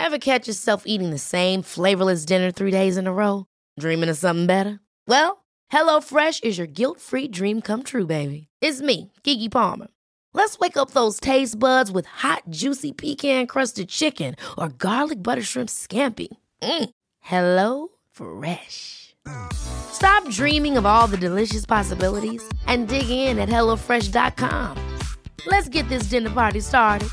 Ever catch yourself eating the same flavorless dinner 3 days in a row? Dreaming of something better? Well, HelloFresh is your guilt-free dream come true, baby. It's me, Keke Palmer. Let's wake up those taste buds with hot, juicy pecan-crusted chicken or garlic butter shrimp scampi. Hello Fresh. Stop dreaming of all the delicious possibilities and dig in at HelloFresh.com. Let's get this dinner party started.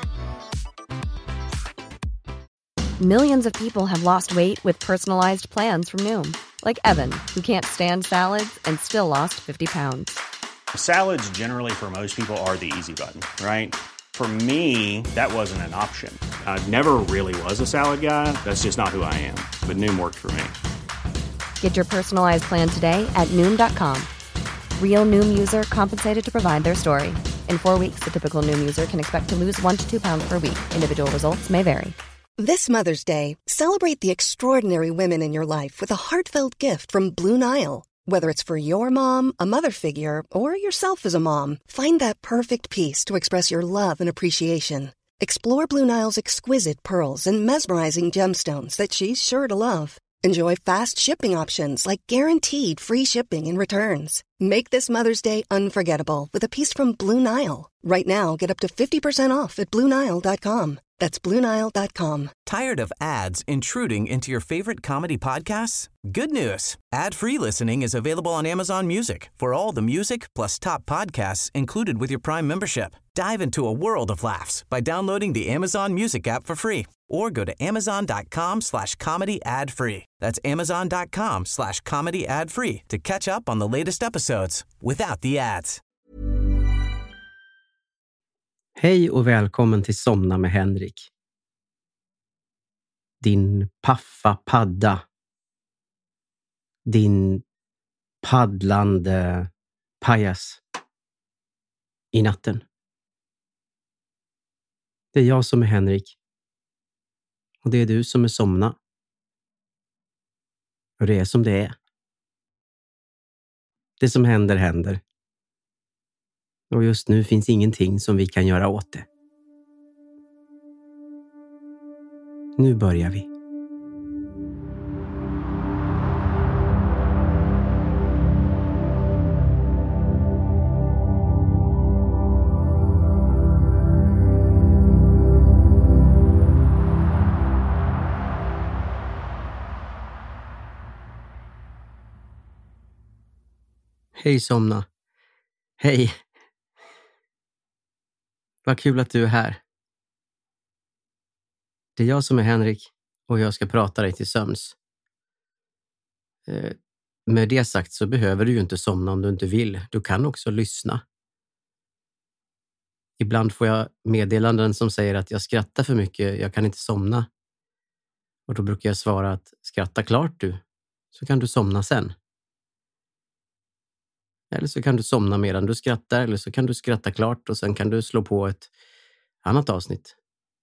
Millions of people have lost weight with personalized plans from Noom. Like Evan, who can't stand salads and still lost 50 pounds. Salads generally for most people are the easy button, right? For me, that wasn't an option. I never really was a salad guy. That's just not who I am. But Noom worked for me. Get your personalized plan today at Noom.com. Real Noom user compensated to provide their story. In 4 weeks, the typical Noom user can expect to lose 1 to 2 pounds per week. Individual results may vary. This Mother's Day, celebrate the extraordinary women in your life with a heartfelt gift from Blue Nile. Whether it's for your mom, a mother figure, or yourself as a mom, find that perfect piece to express your love and appreciation. Explore Blue Nile's exquisite pearls and mesmerizing gemstones that she's sure to love. Enjoy fast shipping options like guaranteed free shipping and returns. Make this Mother's Day unforgettable with a piece from Blue Nile. Right now, get up to 50% off at BlueNile.com. That's BlueNile.com. Tired of ads intruding into your favorite comedy podcasts? Good news. Ad-free listening is available on Amazon Music for all the music plus top podcasts included with your Prime membership. Dive into a world of laughs by downloading the Amazon Music app for free or go to amazon.com/comedy ad-free. That's amazon.com/comedy ad-free to catch up on the latest episodes without the ads. Hej och välkommen till Somna med Henrik. Din paffa padda. Din paddlande pajas i natten. Det är jag som är Henrik. Och det är du som är Somna. Och det är som det är. Det som händer, händer. Och just nu finns ingenting som vi kan göra åt det. Nu börjar vi. Hej Somna. Hej. Vad kul att du är här. Det är jag som är Henrik och jag ska prata dig till sömns. Med det sagt så behöver du ju inte somna om du inte vill. Du kan också lyssna. Ibland får jag meddelanden som säger att jag skrattar för mycket, jag kan inte somna. Och då brukar jag svara att skratta klart du, så kan du somna sen. Eller så kan du somna medan du skrattar, eller så kan du skratta klart och sen kan du slå på ett annat avsnitt.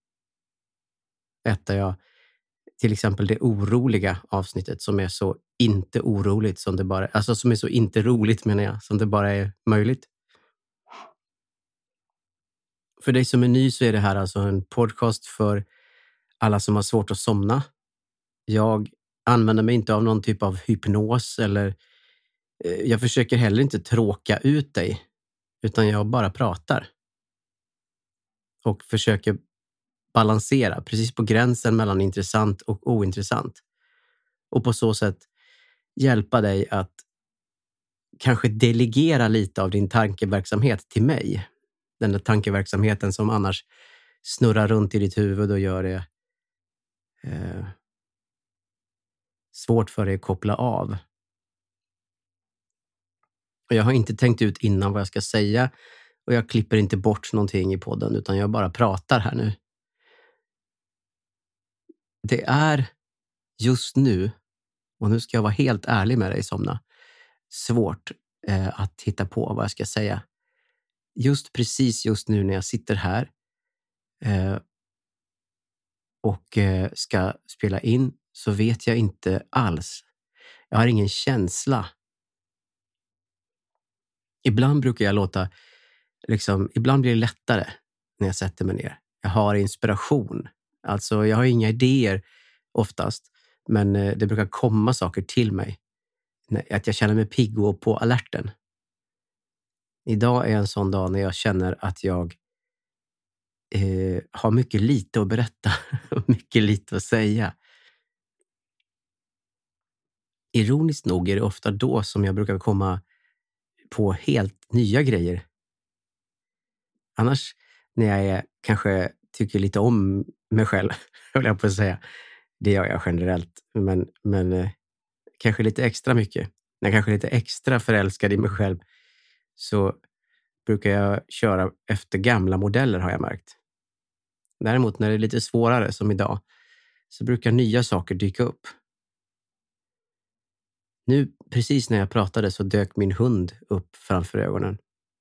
Där jag till exempel det oroliga avsnittet som är så inte oroligt som det bara, alltså som är så inte roligt menar jag, som det bara är möjligt. För dig som är ny så är det här alltså en podcast för alla som har svårt att somna. Jag använder mig inte av någon typ av hypnos eller jag försöker heller inte tråka ut dig, utan jag bara pratar. Och försöker balansera precis på gränsen mellan intressant och ointressant. Och på så sätt hjälpa dig att kanske delegera lite av din tankeverksamhet till mig. Den där tankeverksamheten som annars snurrar runt i ditt huvud och gör det svårt för dig att koppla av. Och jag har inte tänkt ut innan vad jag ska säga och jag klipper inte bort någonting i podden utan jag bara pratar här nu. Det är just nu, och nu ska jag vara helt ärlig med dig Somna, svårt att hitta på vad jag ska säga. Precis just nu när jag sitter här och ska spela in så vet jag inte alls. Jag har ingen känsla. Ibland brukar jag låta, ibland blir det lättare när jag sätter mig ner. Jag har inspiration. Alltså, jag har inga idéer oftast, men det brukar komma saker till mig. Att jag känner mig pigg och på alerten. Idag är en sån dag när jag känner att jag har mycket lite att berätta och mycket lite att säga. Ironiskt nog är det ofta då som jag brukar komma på helt nya grejer. Annars när jag kanske tycker lite om mig själv, höll jag på att säga. Det gör jag generellt, men kanske lite extra mycket. När jag kanske är lite extra förälskad i mig själv så brukar jag köra efter gamla modeller, har jag märkt. Däremot när det är lite svårare som idag så brukar nya saker dyka upp. Nu, precis när jag pratade så dök min hund upp framför ögonen.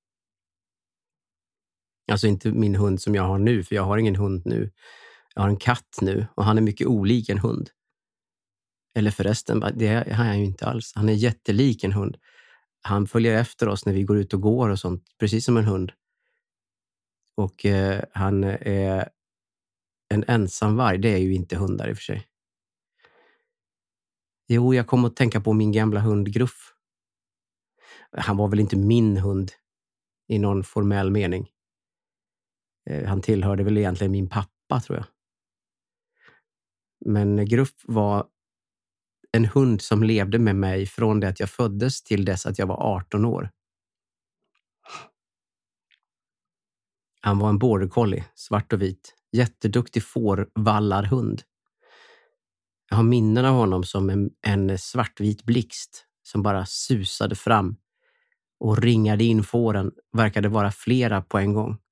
Alltså inte min hund som jag har nu, för jag har ingen hund nu. Jag har en katt nu och han är mycket olik en hund. Eller förresten, det är han ju inte alls. Han är jättelik en hund. Han följer efter oss när vi går ut och går och sånt, precis som en hund. Och han är en ensam varg. Det är ju inte hundar i och för sig. Jo, jag kom att tänka på min gamla hund Gruff. Han var väl inte min hund i någon formell mening. Han tillhörde väl egentligen min pappa, tror jag. Men Gruff var en hund som levde med mig från det att jag föddes till dess att jag var 18 år. Han var en border collie, svart och vit. Jätteduktig fårvallarhund. Jag har minnen av honom som en svartvit blixt som bara susade fram och ringade in fåren. Verkade vara flera på en gång.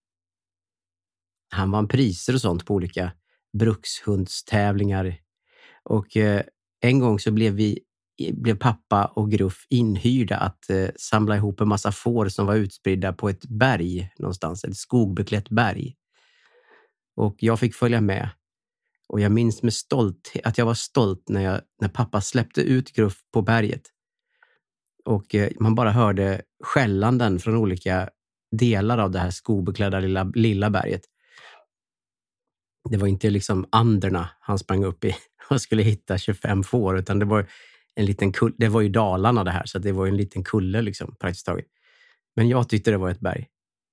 Han vann priser och sånt på olika brukshundstävlingar. Och en gång så blev pappa och Gruff inhyrda att samla ihop en massa får som var utspridda på ett berg någonstans. Ett skogbeklätt berg. Och jag fick följa med. Och jag minns med stolthet att jag var stolt när pappa släppte ut Gruff på berget. Och man bara hörde skällanden från olika delar av det här skobeklädda lilla berget. Det var inte liksom Anderna han sprang upp i och skulle hitta 25 får, utan det var en liten kulle. Det var ju Dalarna det här, så det var en liten kulle liksom praktiskt taget. Men jag tyckte det var ett berg.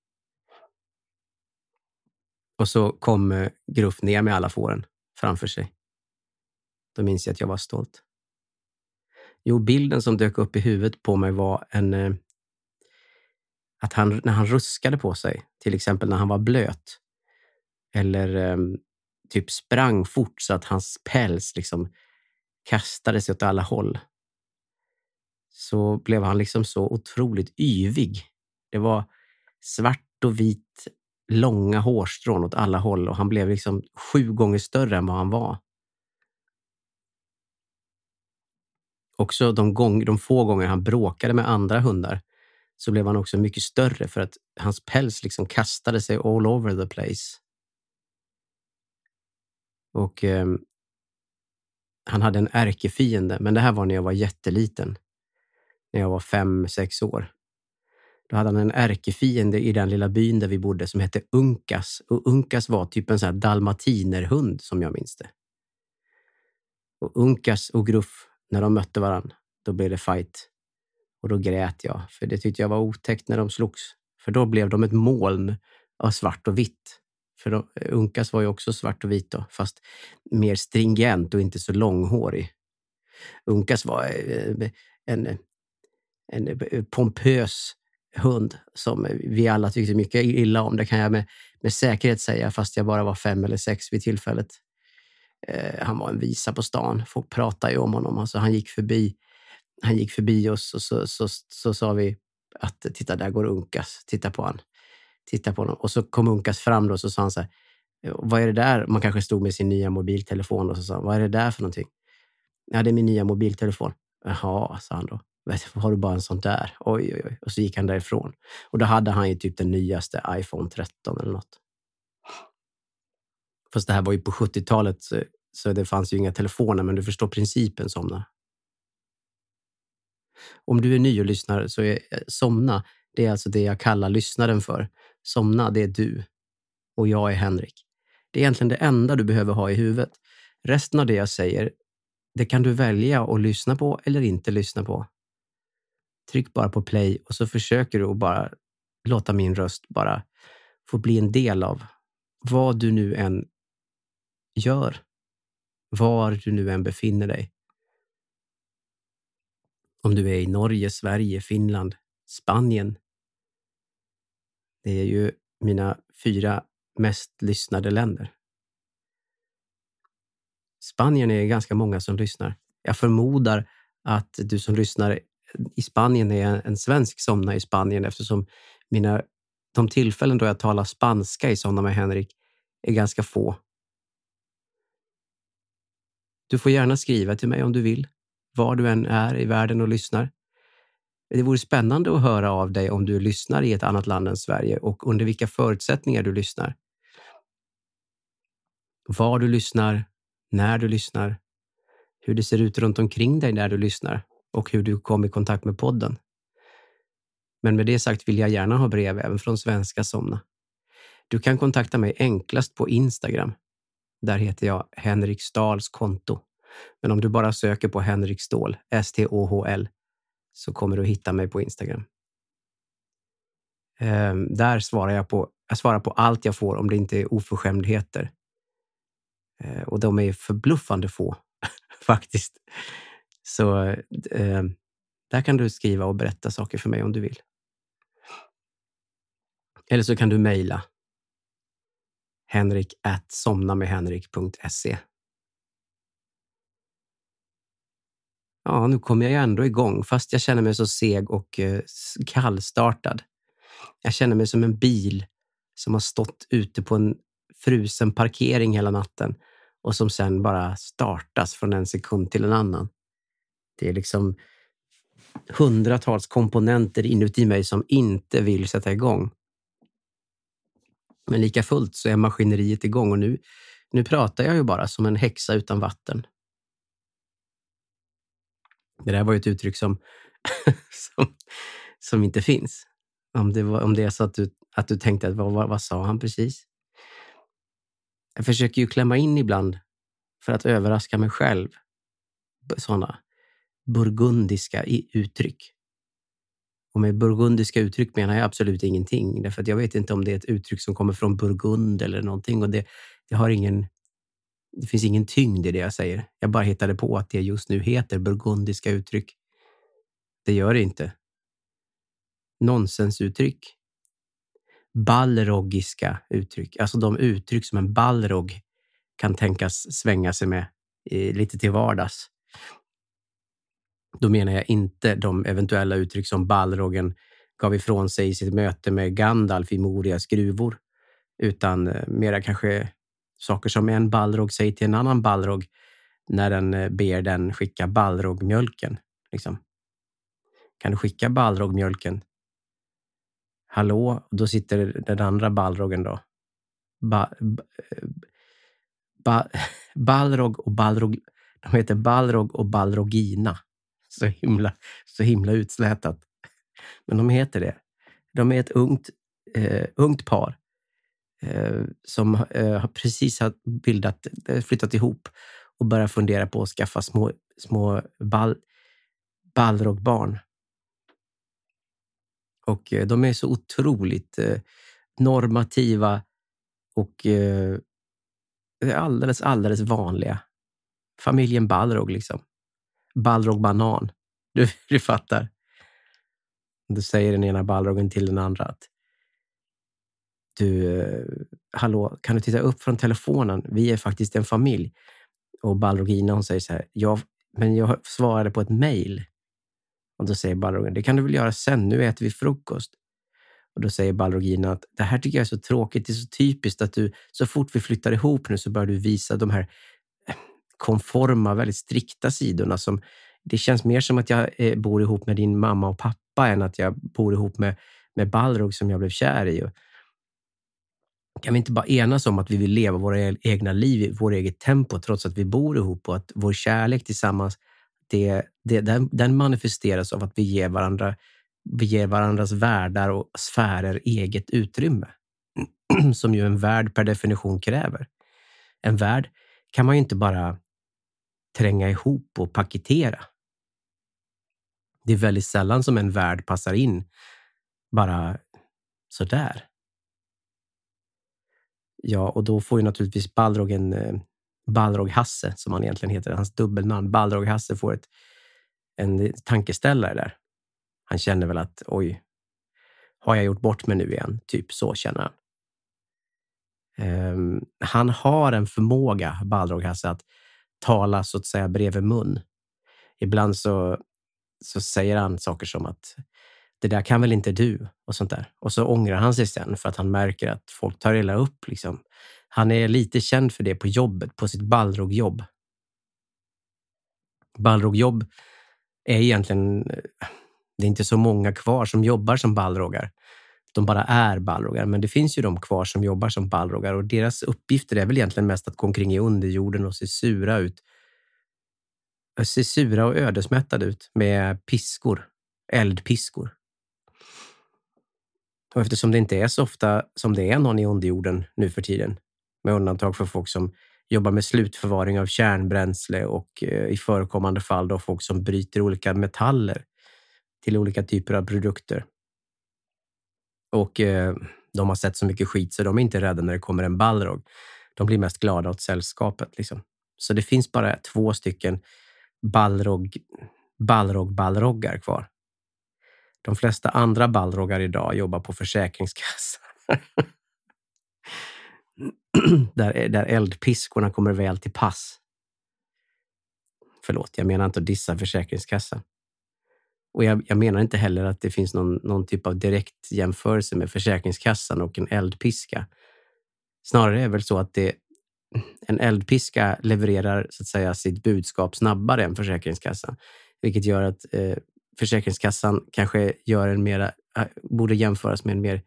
Och så kom Gruff ner med alla fåren framför sig. Då minns jag att jag var stolt. Jo, bilden som dök upp i huvudet på mig var att när han ruskade på sig, till exempel när han var blöt, eller typ sprang fort så att hans päls liksom kastade sig åt alla håll, så blev han liksom så otroligt yvig. Det var svart och vit, långa hårstrån åt alla håll och han blev liksom 7 gånger större än vad han var. Också de få gånger han bråkade med andra hundar så blev han också mycket större för att hans päls liksom kastade sig all over the place. Och han hade en ärkefiende, men det här var när jag var jätteliten. När jag var 5-6 år. Då hade han en ärkefiende i den lilla byn där vi bodde som hette Unkas. Och Unkas var typ en sån här dalmatinerhund som jag minns det. Och Unkas och Gruff, när de mötte varann, då blev det fight. Och då grät jag, för det tyckte jag var otäckt när de slogs. För då blev de ett moln av svart och vitt. För Unkas var ju också svart och vit då, fast mer stringent och inte så långhårig. Unkas var en pompös hund som vi alla tyckte mycket illa om. Det kan jag med säkerhet säga, fast jag bara var 5 eller 6 vid tillfället. Han var en visa på stan. Folk pratade ju om honom. Alltså, han gick förbi oss och så sa vi att titta, där går Unkas. Titta på honom. Och så kom Unkas fram då och så sa han så här: vad är det där? Man kanske stod med sin nya mobiltelefon och så sa han: vad är det där för någonting? Ja, det är min nya mobiltelefon. Jaha, sa han då. Har du bara en sån där? Oj. Och så gick han därifrån. Och då hade han ju typ den nyaste iPhone 13 eller något. Fast det här var ju på 70-talet så det fanns ju inga telefoner, men du förstår principen, Somna. Om du är ny och lyssnar så är Somna, det är alltså det jag kallar lyssnaren för. Somna, det är du. Och jag är Henrik. Det är egentligen det enda du behöver ha i huvudet. Resten av det jag säger, det kan du välja att lyssna på eller inte lyssna på. Tryck bara på play och så försöker du att bara låta min röst bara få bli en del av vad du nu än gör. Var du nu än befinner dig. Om du är i Norge, Sverige, Finland, Spanien. Det är ju mina 4 mest lyssnade länder. Spanien är ganska många som lyssnar. Jag förmodar att du som lyssnar i Spanien är en svensk Somna i Spanien, eftersom de tillfällen då jag talar spanska i Somna med Henrik är ganska få. Du får gärna skriva till mig om du vill, var du än är i världen och lyssnar. Det vore spännande att höra av dig om du lyssnar i ett annat land än Sverige och under vilka förutsättningar du lyssnar. Var du lyssnar, när du lyssnar, hur det ser ut runt omkring dig när du lyssnar och hur du kom i kontakt med podden. Men med det sagt vill jag gärna ha brev även från svenska Somna. Du kan kontakta mig enklast på Instagram. Där heter jag Henrik Stahls konto. Men om du bara söker på Henrik Ståhl, STOHL, så kommer du att hitta mig på Instagram. Där svarar jag svarar på allt jag får om det inte är oförskämdheter. Och de är förbluffande få faktiskt. Så där kan du skriva och berätta saker för mig om du vill. Eller så kan du mejla henrik@somnamedhenrik.se. Ja, nu kommer jag ändå igång fast jag känner mig så seg och kallstartad. Jag känner mig som en bil som har stått ute på en frusen parkering hela natten och som sen bara startas från en sekund till en annan. Det är liksom hundratals komponenter inuti mig som inte vill sätta igång. Men lika fullt så är maskineriet igång och nu pratar jag ju bara som en häxa utan vatten. Det där var ju ett uttryck som inte finns. Om det är så att du tänkte att vad sa han precis? Jag försöker ju klämma in ibland för att överraska mig själv. Sådana burgundiska uttryck. Och med burgundiska uttryck menar jag absolut ingenting. Därför att jag vet inte om det är ett uttryck som kommer från Burgund eller någonting. Och det finns ingen tyngd i det jag säger. Jag bara hittade på att det just nu heter burgundiska uttryck. Det gör det inte. Nonsensuttryck. Balrogiska uttryck. Alltså de uttryck som en balrog kan tänkas svänga sig med lite till vardags. Då menar jag inte de eventuella uttryck som Balrogen gav ifrån sig i sitt möte med Gandalf i Morias gruvor. Utan mera kanske saker som en Balrog säger till en annan Balrog när den ber den skicka Balrogmjölken. Liksom. Kan du skicka Balrogmjölken? Hallå? Och då sitter den andra Balrogen då. Balrog och Balrog. De heter Balrog och Balrogina. Så himla utslätat. Men de heter det. De är ett ungt par som har precis flyttat ihop och börjat fundera på att skaffa små Balrogbarn. Och de är så otroligt normativa och alldeles vanliga. Familjen Balrog liksom. Balrog banan. Du fattar. Då säger den ena Balrogen till den andra att hallå, kan du titta upp från telefonen? Vi är faktiskt en familj. Och Balrogina hon säger så här, men jag svarade på ett mejl. Och då säger Balrogen, det kan du väl göra sen, nu äter vi frukost. Och då säger Balrogina att det här tycker jag är så tråkigt, det är så typiskt att du så fort vi flyttar ihop nu så börjar du visa de här konforma, väldigt strikta sidorna som det känns mer som att jag bor ihop med din mamma och pappa än att jag bor ihop med Balrog som jag blev kär i. Kan vi inte bara enas om att vi vill leva våra egna liv i vårt eget tempo trots att vi bor ihop och att vår kärlek tillsammans den manifesteras av att vi ger varandras världar och sfärer eget utrymme som ju en värld per definition kräver. En värld kan man ju inte bara tränga ihop och paketera. Det är väldigt sällan som en värld passar in bara sådär. Ja, och då får ju naturligtvis Balrog Hasse, som han egentligen heter, hans dubbelnamn, Balrog Hasse, får en tankeställare där. Han känner väl att, oj, har jag gjort bort mig nu igen? Typ så känner han. Han har en förmåga, Balrog Hasse, att tala så att säga bredvid mun. Ibland så säger han saker som att det där kan väl inte du och sånt där. Och så ångrar han sig sen för att han märker att folk tar illa upp liksom. Han är lite känd för det på jobbet, på sitt Balrog-jobb. Balrog-jobb är egentligen, det är inte så många kvar som jobbar som balrogar. De bara är balrogar, men det finns ju de kvar som jobbar som balrogar och deras uppgifter är väl egentligen mest att gå omkring i underjorden och se sura ut. Se sura och ödesmättade ut med piskor, eldpiskor. Och eftersom det inte är så ofta som det är någon i underjorden nu för tiden, med undantag för folk som jobbar med slutförvaring av kärnbränsle och i förekommande fall då folk som bryter olika metaller till olika typer av produkter. Och de har sett så mycket skit så de är inte rädda när det kommer en balrog. De blir mest glada åt sällskapet liksom. Så det finns bara 2 stycken balroggar kvar. De flesta andra balroggar idag jobbar på Försäkringskassan. där eldpiskorna kommer väl till pass. Förlåt, jag menar inte att dissa Försäkringskassan. Och jag menar inte heller att det finns någon typ av direkt jämförelse med Försäkringskassan och en eldpiska. Snarare är det väl så att en eldpiska levererar så att säga sitt budskap snabbare än Försäkringskassan. Vilket gör att Försäkringskassan kanske borde jämföras med en mer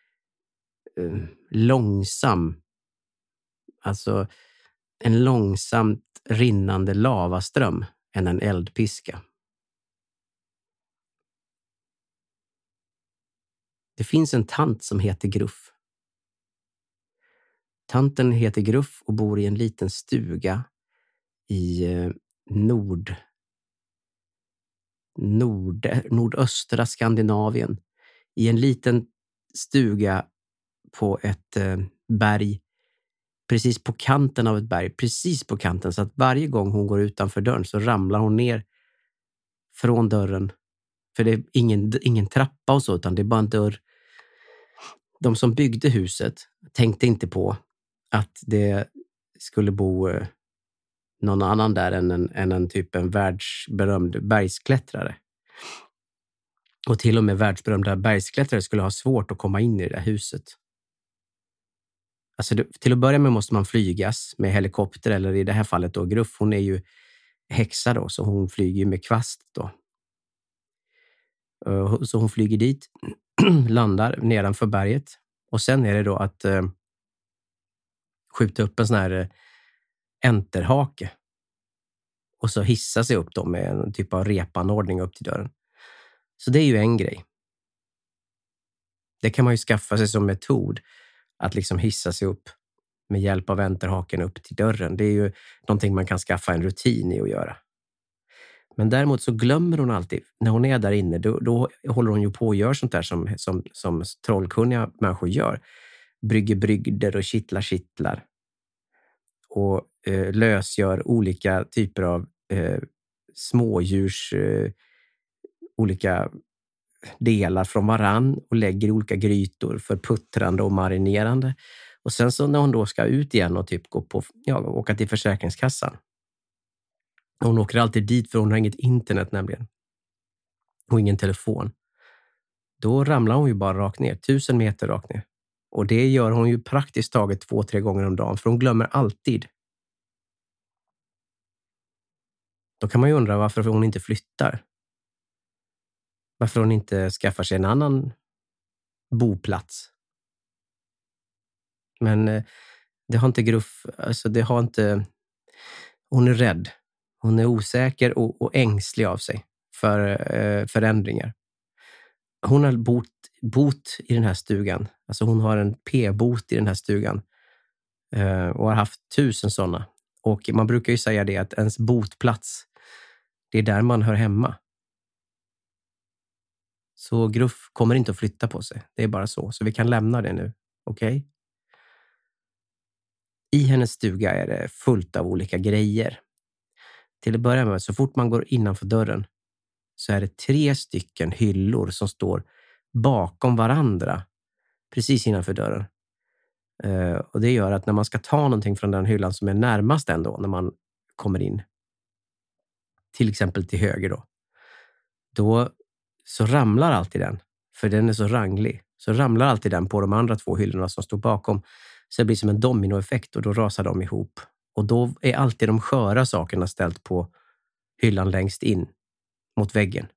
långsam, alltså en långsamt rinnande lavaström än en eldpiska. Det finns en tant som heter Gruff. Tanten heter Gruff och bor i en liten stuga i nordöstra Skandinavien. I en liten stuga på ett berg, precis på kanten av ett berg, precis på kanten, så att varje gång hon går utanför dörren så ramlar hon ner från dörren. För det är ingen trappa och så, utan det är bara en dörr. De som byggde huset tänkte inte på att det skulle bo någon annan där än en världsberömd bergsklättrare. Och till och med världsberömda bergsklättrare skulle ha svårt att komma in i det där huset. Alltså till att börja med måste man flygas med helikopter, eller i det här fallet då Gruff, hon är ju häxa då, så hon flyger ju med kvast då. Så hon flyger dit, landar nedanför berget och sen är det då att skjuta upp en sån här enterhake och så hissa sig upp då med en typ av repanordning upp till dörren. Så det är ju en grej. Det kan man ju skaffa sig som metod, att liksom hissa sig upp med hjälp av enterhaken upp till dörren. Det är ju någonting man kan skaffa en rutin i att göra. Men däremot så glömmer hon alltid, när hon är där inne, då håller hon ju på och gör sånt där som trollkunniga människor gör. Brygger brygder och kittlar. Och lösgör olika typer av smådjurs olika delar från varann och lägger i olika grytor för puttrande och marinerande. Och sen så när hon då ska ut igen och typ åka till Försäkringskassan. Hon åker alltid dit för hon har inget internet nämligen. Och ingen telefon. Då ramlar hon ju bara rakt ner, 1000 meter rakt ner. Och det gör hon ju praktiskt taget 2-3 gånger om dagen, för hon glömmer alltid. Då kan man ju undra varför hon inte flyttar. Varför hon inte skaffar sig en annan boplats. Men det har inte Gruff, alltså det har inte, hon är rädd. Hon är osäker och ängslig av sig för förändringar. Hon har bot i den här stugan. Alltså hon har en p-bot i den här stugan. Och har haft 1000 sådana. Och man brukar ju säga det att ens botplats, det är där man hör hemma. Så Gruff kommer inte att flytta på sig. Det är bara så. Så vi kan lämna det nu. Okej? I hennes stuga är det fullt av olika grejer. Till att börja med, så fort man går innanför dörren så är det 3 stycken hyllor som står bakom varandra precis innanför dörren. Och det gör att när man ska ta någonting från den hyllan som är närmast ändå, när man kommer in, till exempel till höger då så ramlar alltid den, för den är så ranglig. Så ramlar alltid den på de andra 2 hyllorna som står bakom. Så det blir som en dominoeffekt och då rasar de ihop. Och då är alltid de sköra sakerna ställt på hyllan längst in mot väggen.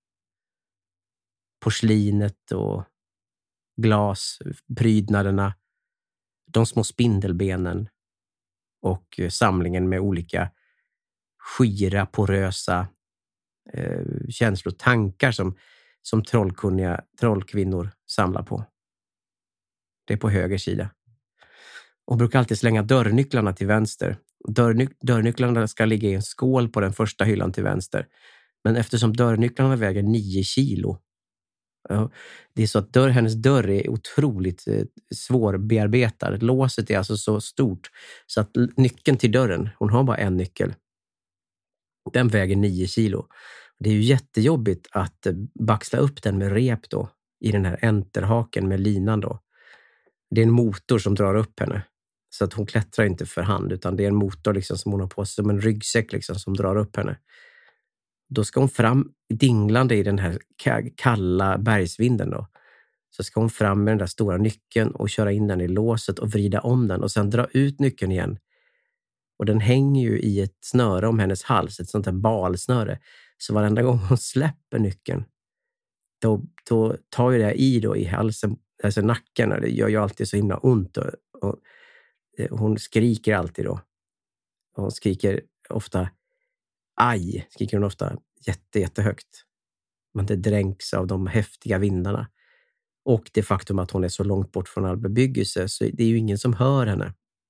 Porslinet och glasprydnaderna, de små spindelbenen och samlingen med olika skira, porösa känslotankar som trollkunniga trollkvinnor samlar på. Det är på höger sida. Hon brukar alltid slänga dörrnycklarna till vänster. Dörrnycklarna ska ligga i en skål på den första hyllan till vänster. Men eftersom dörrnycklarna väger 9 kilo, det är så att hennes dörr är otroligt svårbearbetad. Låset är alltså så stort så att nyckeln till dörren, hon har bara en nyckel, den väger 9 kilo. Det är ju jättejobbigt att baxla upp den med rep då i den här enterhaken med linan då. Det är en motor som drar upp henne. Så att hon klättrar inte för hand, utan det är en motor liksom som hon har på sig, som en ryggsäck liksom som drar upp henne. Då ska hon fram dinglande i den här kalla bergsvinden då. Så ska hon fram med den där stora nyckeln och köra in den i låset och vrida om den och sen dra ut nyckeln igen. Och den hänger ju i ett snöre om hennes hals, ett sånt här balsnöre. Så varenda gång hon släpper nyckeln, då tar ju det i då i halsen, alltså nacken, och det gör ju alltid så himla ont. Och hon skriker alltid då. Och hon skriker ofta aj, skriker hon ofta jättehögt. Men det dränks av de häftiga vindarna. Och det faktum att hon är så långt bort från all bebyggelse, så det är ju ingen som hör henne.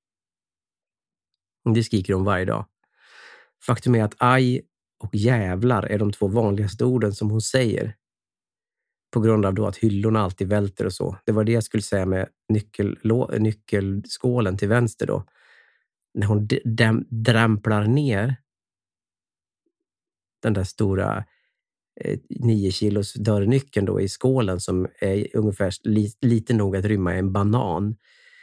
Det skriker hon varje dag. Faktum är att aj och jävlar är de 2 vanligaste orden som hon säger. På grund av då att hyllorna alltid välter och så. Det var det jag skulle säga med nyckelskålen till vänster då. När hon drämplar ner den där stora 9 kilos dörrnyckeln då i skålen som är ungefär lite nog att rymma en banan.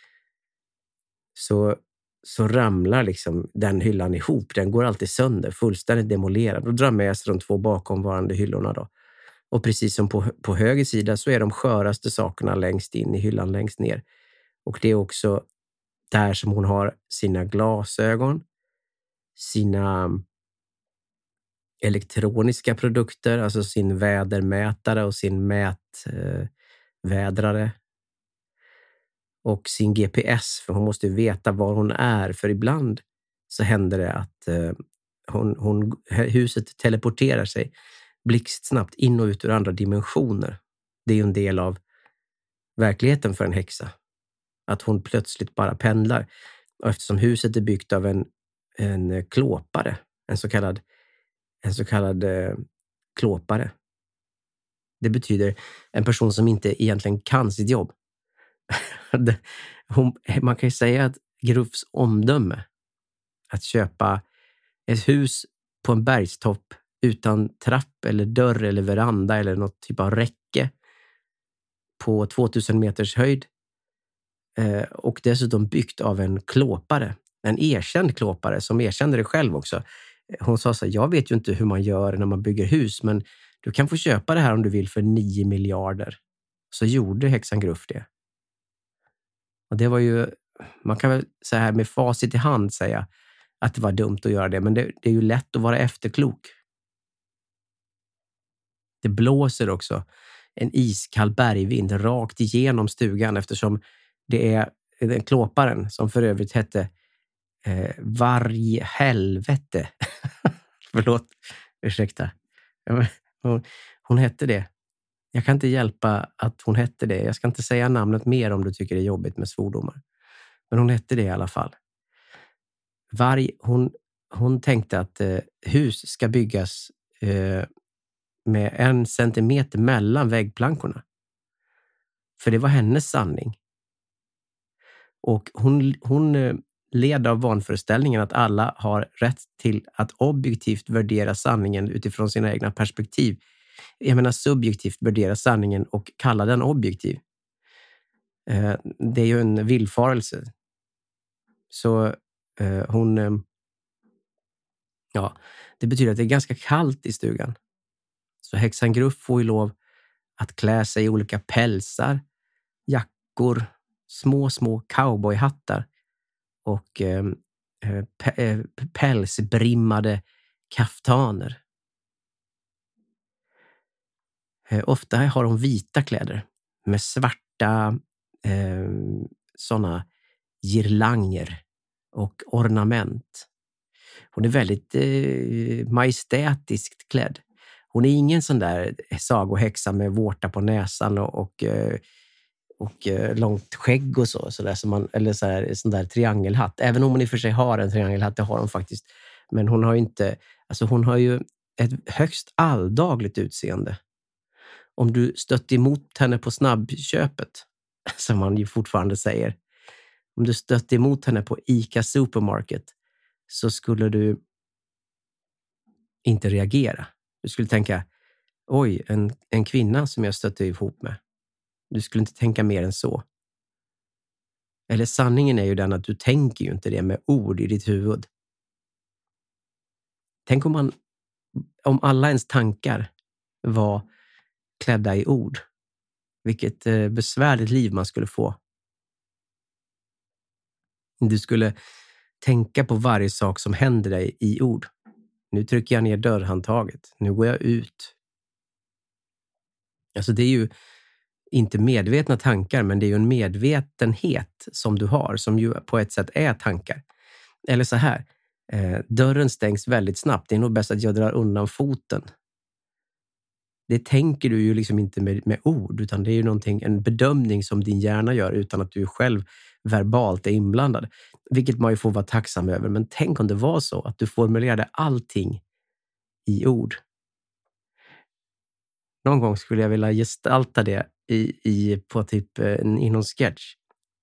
Så ramlar liksom den hyllan ihop. Den går alltid sönder, fullständigt demolerad. Och drar med sig de 2 bakomvarande hyllorna då. Och precis som på höger sida så är de sköraste sakerna längst in i hyllan längst ner. Och det är också där som hon har sina glasögon, sina elektroniska produkter, alltså sin vädermätare och sin mätvädrare. Och sin GPS, för hon måste veta var hon är. För ibland så händer det att huset teleporterar sig blixtsnabbt in och ut ur andra dimensioner. Det är ju en del av verkligheten för en häxa. Att hon plötsligt bara pendlar. Och eftersom huset är byggt av en klåpare, en så kallad klåpare. Det betyder en person som inte egentligen kan sitt jobb. Man kan ju säga att Gruffs omdöme att köpa ett hus på en bergstopp utan trapp eller dörr eller veranda eller något typ av räcke på 2000 meters höjd och dessutom byggt av en klåpare, en erkänd klåpare som erkände det själv också. Hon sa så här: jag vet ju inte hur man gör när man bygger hus, men du kan få köpa det här om du vill för 9 miljarder. Så gjorde häxan Gruff det. Och det var ju, man kan väl så här med facit i hand säga att det var dumt att göra det, men det är ju lätt att vara efterklok. Det blåser också en iskall bergvind rakt igenom stugan eftersom det är den klåparen som för övrigt hette Varghelvete. Förlåt, ursäkta. Hon hette det. Jag kan inte hjälpa att hon hette det. Jag ska inte säga namnet mer om du tycker det är jobbigt med svordomar. Men hon hette det i alla fall. Hon tänkte att hus ska byggas med 1 centimeter mellan väggplankorna. För det var hennes sanning. Och hon led av vanföreställningen att alla har rätt till att objektivt värdera sanningen utifrån sina egna perspektiv. Jag menar subjektivt värdera sanningen och kalla den objektiv. Det är ju en villfarelse. Så det betyder att det är ganska kallt i stugan. Så häxan Gruff får ju lov att klä sig i olika pälsar, jackor, små cowboyhattar och pälsbrimmade kaftaner. Ofta har hon vita kläder med svarta såna girlanger och ornament. Hon är väldigt majestätiskt klädd. Hon är ingen sån där sagohäxa med vårta på näsan och långt skägg och så där som man, eller sån där triangelhatt. Även om hon i och för sig har en triangelhatt, det har hon faktiskt. Men hon har ju inte, alltså hon har ju ett högst alldagligt utseende. Om du stött emot henne på snabbköpet, som man ju fortfarande säger. Om du stött emot henne på ICA Supermarket så skulle du inte reagera. Du skulle tänka, oj, en kvinna som jag stötte ihop med. Du skulle inte tänka mer än så. Eller sanningen är ju den att du tänker ju inte det med ord i ditt huvud. Tänk om alla ens tankar var klädda i ord. Vilket besvärligt liv man skulle få. Du skulle tänka på varje sak som händer dig i ord. Nu trycker jag ner dörrhandtaget. Nu går jag ut. Alltså det är ju inte medvetna tankar, men det är ju en medvetenhet som du har, som ju på ett sätt är tankar. Eller så här, dörren stängs väldigt snabbt. Det är nog bäst att jag drar undan foten. Det tänker du ju liksom inte med ord, utan det är ju en bedömning som din hjärna gör utan att du själv verbalt är inblandad. Vilket man ju får vara tacksam över. Men tänk om det var så att du formulerade allting i ord. Någon gång skulle jag vilja gestalta det på typ i någon sketch.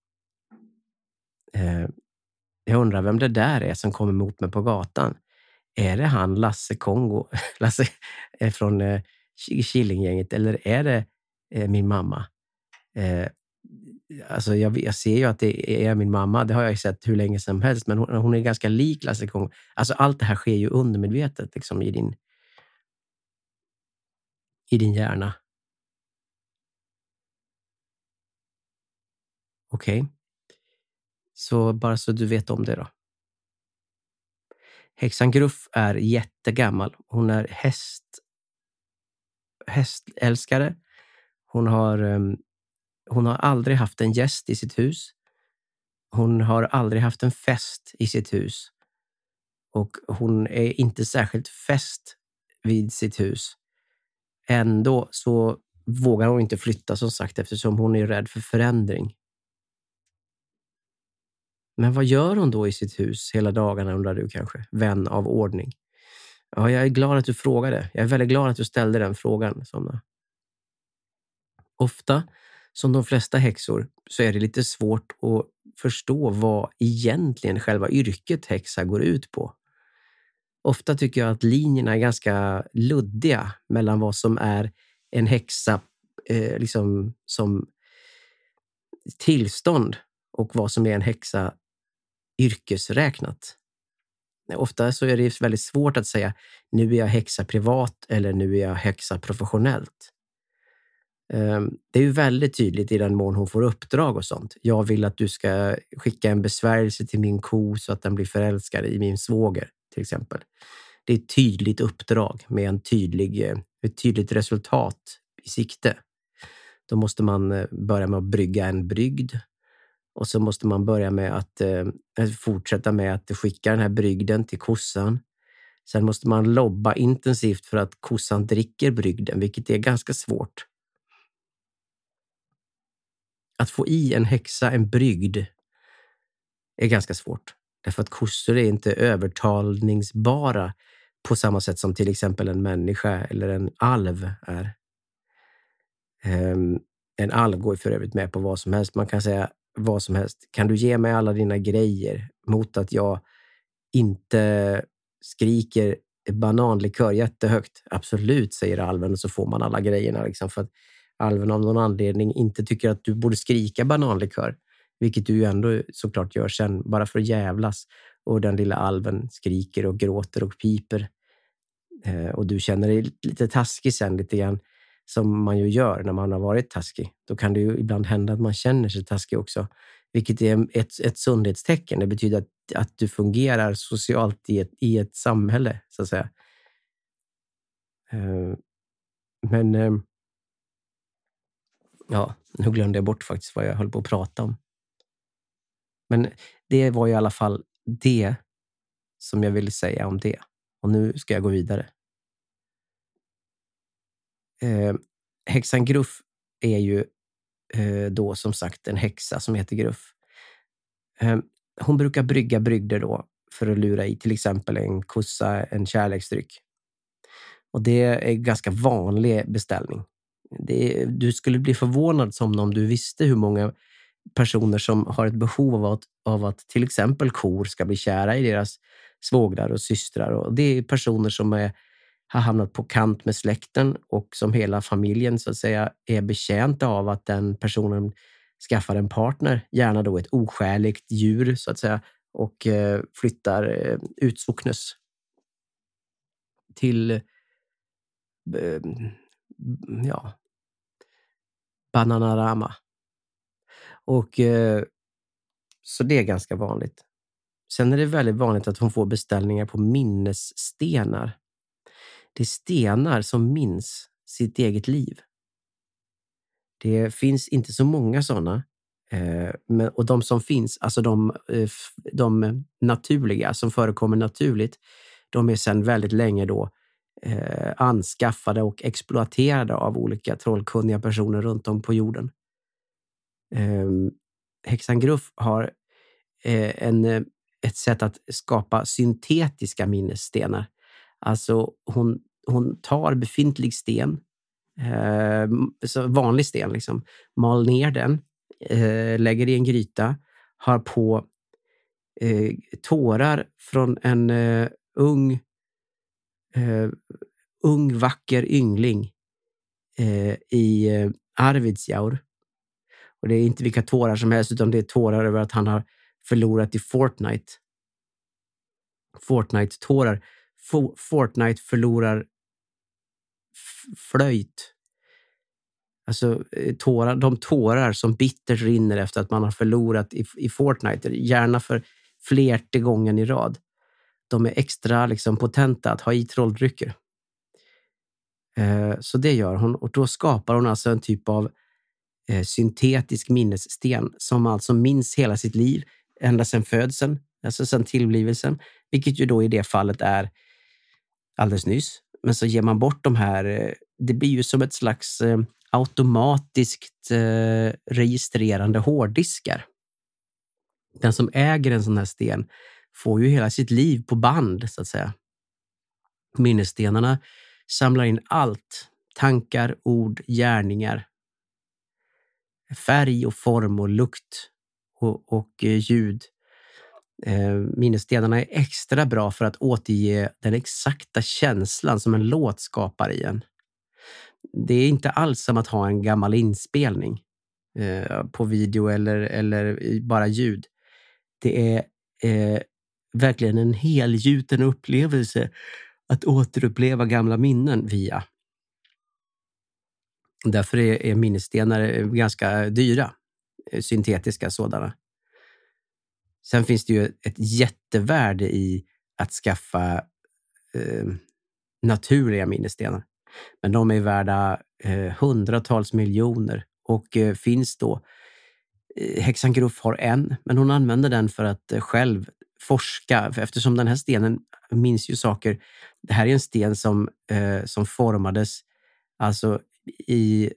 Jag undrar vem det där är som kommer mot mig på gatan. Är det han Lasse Kongo? Lasse från Killinggänget, eller är det min mamma? Alltså jag ser ju att det är min mamma. Det har jag ju sett hur länge som helst. Men hon är ganska lik Lasse Kongo. Alltså allt det här sker ju undermedvetet liksom i din hjärna. Okej. Så bara så du vet om det då. Häxan Gruff är jättegammal. Hon är hästälskare. Hon har aldrig haft en gäst i sitt hus. Hon har aldrig haft en fest i sitt hus. Och hon är inte särskilt fäst vid sitt hus. Ändå så vågar hon inte flytta, som sagt, eftersom hon är rädd för förändring. Men vad gör hon då i sitt hus hela dagarna, undrar du kanske, vän av ordning? Ja, jag är glad att du frågade. Jag är väldigt glad att du ställde den frågan, Somna. Ofta, som de flesta häxor, så är det lite svårt att förstå vad egentligen själva yrket häxa går ut på. Ofta tycker jag att linjerna är ganska luddiga mellan vad som är en häxa liksom som tillstånd och vad som är en häxa yrkesräknat. Ofta så är det väldigt svårt att säga nu är jag häxa privat eller nu är jag häxa professionellt. Det är ju väldigt tydligt i den mån hon får uppdrag och sånt. Jag vill att du ska skicka en besvärjelse till min ko så att den blir förälskad i min svåger, till exempel. Det är ett tydligt uppdrag med ett tydligt resultat i sikte. Då måste man börja med att brygga en brygd. Och så måste man börja med att fortsätta med att skicka den här brygden till kossan. Sen måste man lobba intensivt för att kossan dricker brygden, vilket är ganska svårt. Att få i en häxa en brygd är ganska svårt. Därför att kossor är inte övertalningsbara på samma sätt som till exempel en människa eller en alv är. En alv går för övrigt med på vad som helst. Man kan säga vad som helst. Kan du ge mig alla dina grejer mot att jag inte skriker bananlikör jättehögt? Absolut, säger alven, och så får man alla grejerna. Liksom, för att alven av någon anledning inte tycker att du borde skrika bananlikör. Vilket du ju ändå såklart gör sen, bara för att jävlas. Och den lilla alven skriker och gråter och piper. Och du känner dig lite taskig sen, lite grann som man ju gör när man har varit taskig. Då kan det ju ibland hända att man känner sig taskig också. Vilket är ett sundhetstecken. Det betyder att du fungerar socialt i ett samhälle, så att säga. Men ja, nu glömde jag bort faktiskt vad jag höll på att prata om. Men det var i alla fall det som jag ville säga om det. Och nu ska jag gå vidare. Häxan Gruff är ju då som sagt en häxa som heter Gruff. Hon brukar brygga brygder då för att lura i till exempel en kossa, en kärleksdryck. Och det är en ganska vanlig beställning. Du skulle bli förvånad om du visste hur många personer som har ett behov av att till exempel kor ska bli kära i deras svågrar och systrar. Och det är personer som har hamnat på kant med släkten och som hela familjen så att säga är betjänta av att den personen skaffar en partner, gärna då ett oskäligt djur så att säga, och flyttar utsocknes till Bananarama. Och så det är ganska vanligt. Sen är det väldigt vanligt att hon får beställningar på minnesstenar. Det är stenar som minns sitt eget liv. Det finns inte så många sådana. Och de som finns, alltså de naturliga som förekommer naturligt, de är sedan väldigt länge då anskaffade och exploaterade av olika trollkunniga personer runt om på jorden. Häxan Gruff har ett sätt att skapa syntetiska minnesstenar. Alltså hon tar befintlig sten, så vanlig sten liksom, mal ner den, lägger i en gryta, har på tårar från en ung vacker yngling i Arvidsjaur. Och det är inte vilka tårar som helst, utan det är tårar över att han har förlorat i Fortnite. Fortnite-tårar. Fortnite förlorar flöjt. Alltså de tårar som bittert rinner efter att man har förlorat i Fortnite. Gärna för flerte gången i rad. De är extra liksom potenta att ha i trolldrycker. Så det gör hon. Och då skapar hon alltså en typ av syntetisk minnessten som alltså minns hela sitt liv ända sedan födseln, alltså sedan tillblivelsen, vilket ju då i det fallet är alldeles nyss. Men så ger man bort de här, det blir ju som ett slags automatiskt registrerande hårddiskar. Den som äger en sån här sten får ju hela sitt liv på band så att säga. Minnesstenarna samlar in allt, tankar, ord, gärningar, färg och form och lukt och ljud. Minnesstenarna är extra bra för att återge den exakta känslan som en låt skapar i en. Det är inte alls som att ha en gammal inspelning på video eller bara ljud. Det är verkligen en helgjuten upplevelse att återuppleva gamla minnen via. Därför är minnesstenar ganska dyra, syntetiska sådana. Sen finns det ju ett jättevärde i att skaffa naturliga minnesstenar. Men de är värda hundratals miljoner och finns då. Häxan Gruff har en, men hon använder den för att själv forska. För eftersom den här stenen minns ju saker. Det här är en sten som formades alltså i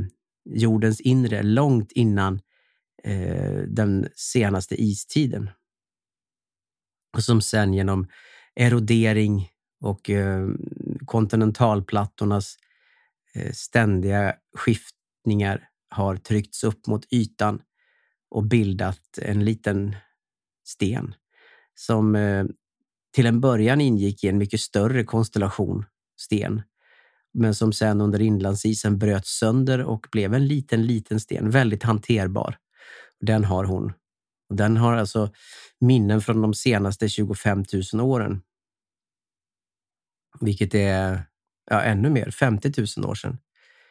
jordens inre långt innan den senaste istiden. och som sen genom erodering och kontinentalplattornas ständiga skiftningar har tryckts upp mot ytan och bildat en liten sten som till en början ingick i en mycket större konstellation sten, men som sen under inlandsisen bröts sönder och blev en liten sten, väldigt hanterbar. Den har hon. Och den har alltså minnen från de senaste 25 000 åren. Vilket är ännu mer, 50 000 år sedan.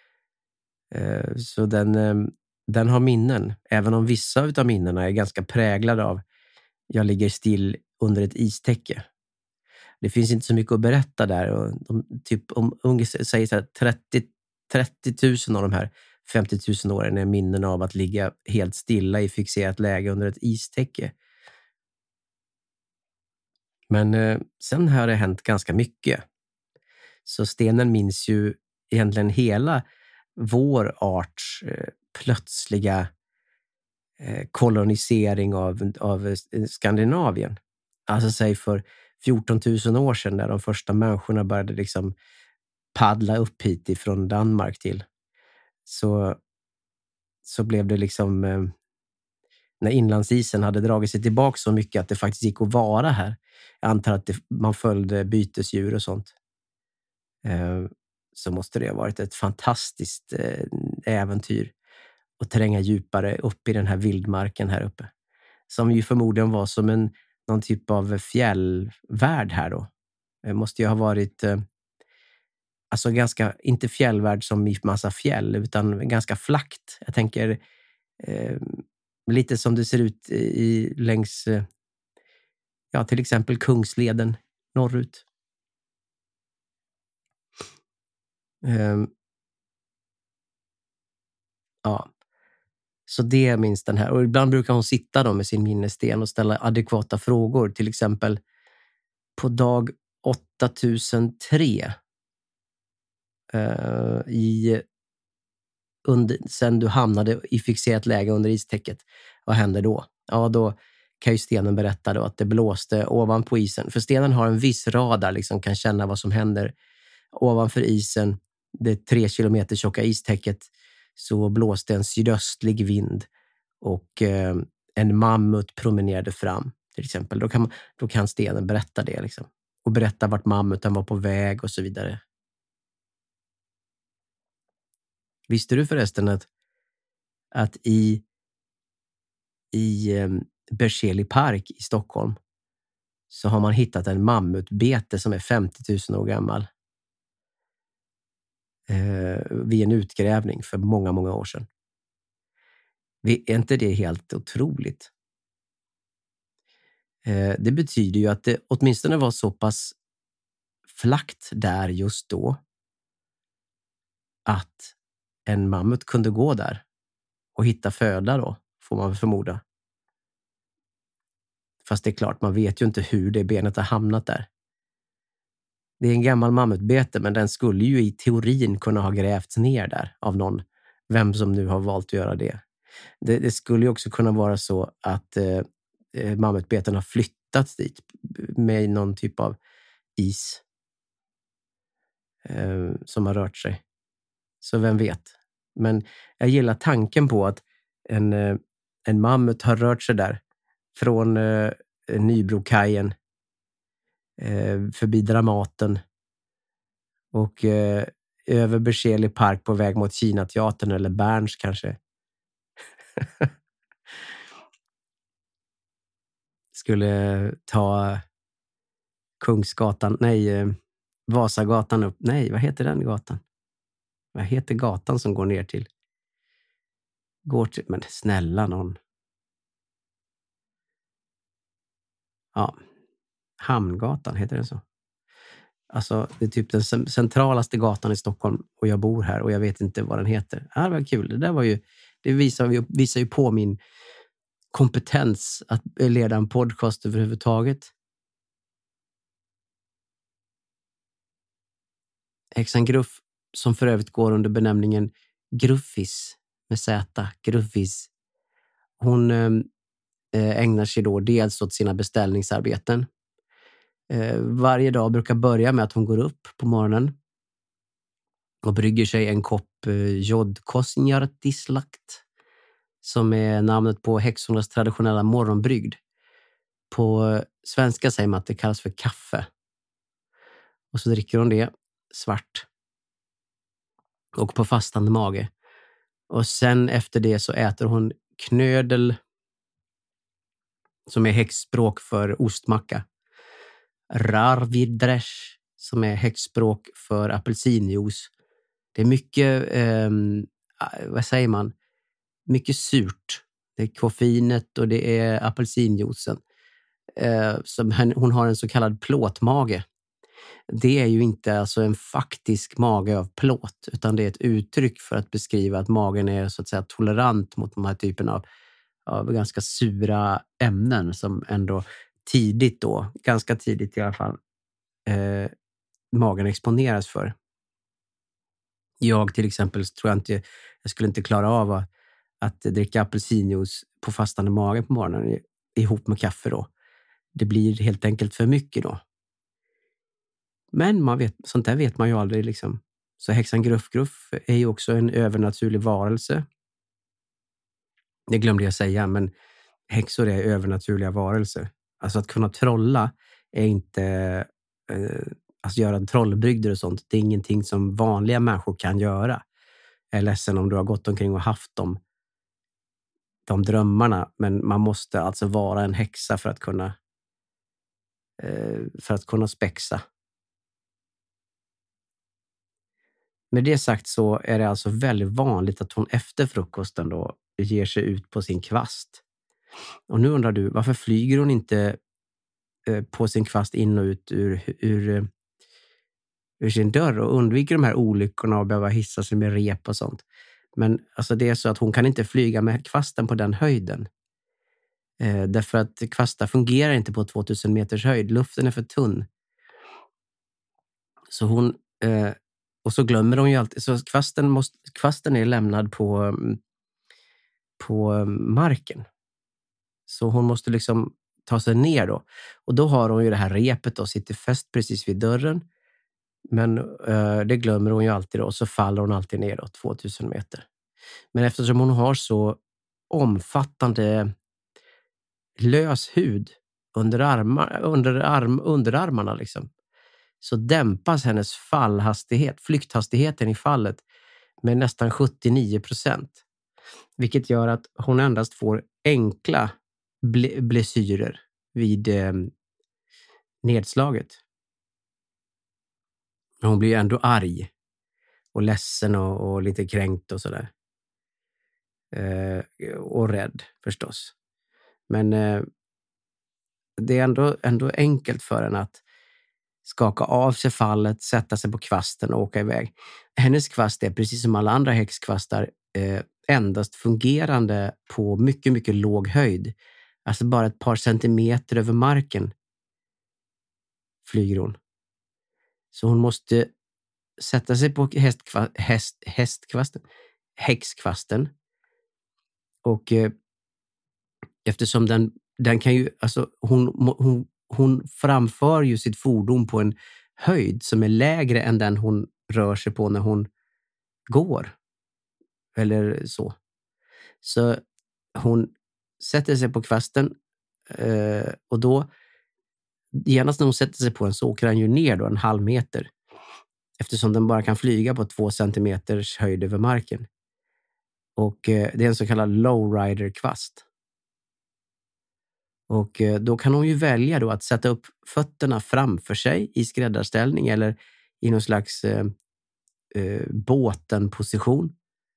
Så den har minnen, även om vissa av minnena är ganska präglade av jag ligger still under ett istäcke. Det finns inte så mycket att berätta där. Och säger så här, 30 000 av de här 50 000 åren är minnen av att ligga helt stilla i fixerat läge under ett istäcke. Men sen har det hänt ganska mycket. Så stenen minns ju egentligen hela vår arts plötsliga kolonisering av Skandinavien. Alltså säg för 14 000 år sedan när de första människorna började liksom paddla upp hit ifrån Danmark till. Så blev det liksom när inlandsisen hade dragit sig tillbaka så mycket att det faktiskt gick att vara här. Jag antar att man följde bytesdjur och sånt. Så måste det ha varit ett fantastiskt äventyr att tränga djupare upp i den här vildmarken här uppe. Som ju förmodligen var som någon typ av fjällvärld här då. Det måste ju ha varit alltså ganska, inte fjällvärld som i massa fjäll utan ganska flackt. Jag tänker lite som det ser ut längs till exempel Kungsleden norrut. Så det minns den här. Och ibland brukar hon sitta då med sin minnessten och ställa adekvata frågor. Till exempel på dag 8003 sen du hamnade i fixerat läge under istäcket. Vad hände då? Ja, då kan ju stenen berätta då att det blåste ovanpå isen. För stenen har en viss radar, liksom kan känna vad som händer ovanför isen. Det 3 kilometer tjocka istäcket, så blåste en sydöstlig vind och en mammut promenerade fram till exempel. Då kan stenen berätta det liksom. Och berätta vart mammuten var på väg och så vidare. Visste du förresten att i Berzelii park i Stockholm så har man hittat en mammutbete som är 50 000 år gammal. Vid en utgrävning för många, många år sedan. Är inte det helt otroligt? Det betyder ju att det åtminstone var så pass flackt där just då att en mammut kunde gå där och hitta föda då, får man förmoda. Fast det är klart, man vet ju inte hur det benet har hamnat där. Det är en gammal mammutbete, men den skulle ju i teorin kunna ha grävts ner där av någon. Vem som nu har valt att göra det. Det skulle ju också kunna vara så att mammutbeten har flyttats dit med någon typ av is som har rört sig. Så vem vet. Men jag gillar tanken på att en mammut har rört sig där från Nybrokajen förbi Dramaten och över Berzelii park på väg mot Kinateatern eller Berns kanske. Skulle ta Kungsgatan, Vasagatan upp. Nej, vad heter den gatan? Vad heter gatan som går ner till? Men snälla någon. Ja, Hamngatan, heter den så? Alltså, det är typ den centralaste gatan i Stockholm och jag bor här och jag vet inte vad den heter. Det var kul. Det där var ju, det visar ju på min kompetens att leda en podcast överhuvudtaget. Häxan Gruff, som för övrigt går under benämningen Gruffis med Z, Gruffis. Hon ägnar sig då dels åt sina beställningsarbeten Varje dag brukar börja med att hon går upp på morgonen och brygger sig en kopp jodkosnjartislakt, som är namnet på häxornas traditionella morgonbrygd. På svenska säger man att det kallas för kaffe. Och så dricker hon det svart och på fastande mage. Och sen efter det så äter hon knödel, som är häxspråk för ostmacka. Rarvidresh, som är häxspråk för apelsinjuice. Det är mycket, vad säger man? Mycket surt. Det är koffeinet och det är apelsinjuicen. Hon har en så kallad plåtmage. Det är ju inte alltså en faktisk mage av plåt, utan det är ett uttryck för att beskriva att magen är så att säga tolerant mot de här typen av ganska sura ämnen som ändå tidigt då, ganska tidigt i alla fall, magen exponeras för. Jag till exempel tror jag skulle inte klara av att dricka apelsinjuice på fastande mage på morgonen ihop med kaffe då. Det blir helt enkelt för mycket då. Men sånt där vet man ju aldrig liksom. Så häxan Gruff är ju också en övernaturlig varelse. Det glömde jag säga, men häxor är övernaturliga varelser. Alltså att kunna trolla är inte... Alltså göra trollbrygder och sånt, det är ingenting som vanliga människor kan göra. Jag är ledsen om du har gått omkring och haft de drömmarna, men man måste alltså vara en häxa för att kunna spexa. Med det sagt så är det alltså väldigt vanligt att hon efter frukosten då ger sig ut på sin kvast. Och nu undrar du, varför flyger hon inte på sin kvast in och ut ur sin dörr och undviker de här olyckorna och behöva hissa sig med rep och sånt. Men alltså det är så att hon kan inte flyga med kvasten på den höjden. Därför att kvastar fungerar inte på 2000 meters höjd. Luften är för tunn. Så hon... och så glömmer hon ju alltid. Så kvasten är lämnad på marken. Så hon måste liksom ta sig ner då. Och då har hon ju det här repet och sitter fäst precis vid dörren. Men det glömmer hon ju alltid då. Och så faller hon alltid ner då, 2000 meter. Men eftersom hon har så omfattande lös hud under armarna liksom, så dämpas hennes flykthastigheten i fallet med nästan 79%. Vilket gör att hon endast får enkla blessyrer vid nedslaget. Hon blir ändå arg och ledsen och lite kränkt och sådär. Och rädd förstås. Men det är ändå enkelt för henne att skaka av sig fallet, sätta sig på kvasten och åka iväg. Hennes kvast är precis som alla andra häxkvastar endast fungerande på mycket, mycket låg höjd. Alltså bara ett par centimeter över marken flyger hon. Så hon måste sätta sig på häxkvasten. Och eftersom den kan ju, alltså hon framför ju sitt fordon på en höjd som är lägre än den hon rör sig på när hon går. Eller så. Så hon sätter sig på kvasten och då genast när hon sätter sig på den så åker den ju ner då 1,5 meter. Eftersom den bara kan flyga på 2 centimeters höjd över marken. Och det är en så kallad lowrider-kvast. Och då kan hon ju välja då att sätta upp fötterna framför sig i skräddarställning eller i någon slags båtenposition.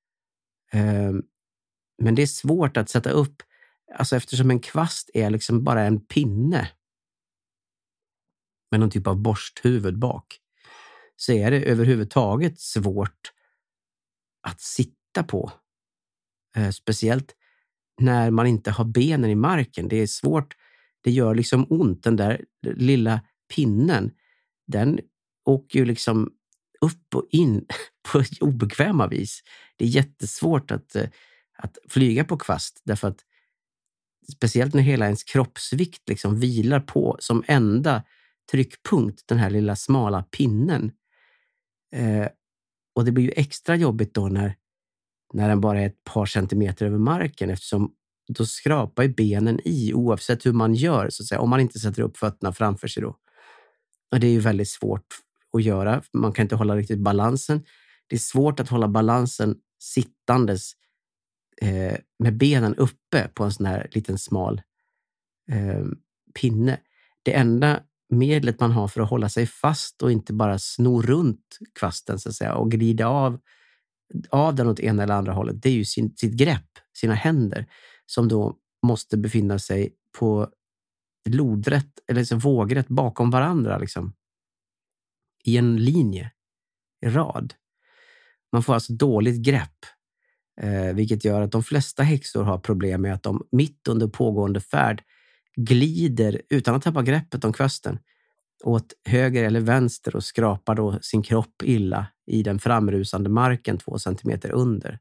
Men det är svårt att sätta upp, alltså eftersom en kvast är liksom bara en pinne med någon typ av borsthuvud bak, så är det överhuvudtaget svårt att sitta på. Speciellt när man inte har benen i marken. Det är svårt, det gör liksom ont. Den där lilla pinnen, den åker ju liksom upp och in på obekväma vis. Det är jättesvårt att flyga på kvast, därför att speciellt när hela ens kroppsvikt liksom vilar på som enda tryckpunkt, den här lilla smala pinnen. Och det blir ju extra jobbigt då när den bara är ett par centimeter över marken, eftersom då skrapar ju benen i oavsett hur man gör, så att säga, om man inte sätter upp fötterna framför sig då. Och det är ju väldigt svårt att göra. Man kan inte hålla riktigt balansen. Det är svårt att hålla balansen sittandes med benen uppe på en sån här liten smal pinne. Det enda medlet man har för att hålla sig fast och inte bara sno runt kvasten, så att säga, och glida av den åt ena eller andra hållet, det är ju sitt grepp, sina händer, som då måste befinna sig på lodrätt eller så vågrätt bakom varandra, liksom, i en linje, i rad. Man får alltså dåligt grepp, vilket gör att de flesta häxor har problem med att de mitt under pågående färd glider utan att tappa greppet om kvasten åt höger eller vänster och skrapar då sin kropp illa i den framrusande marken 2 centimeter under.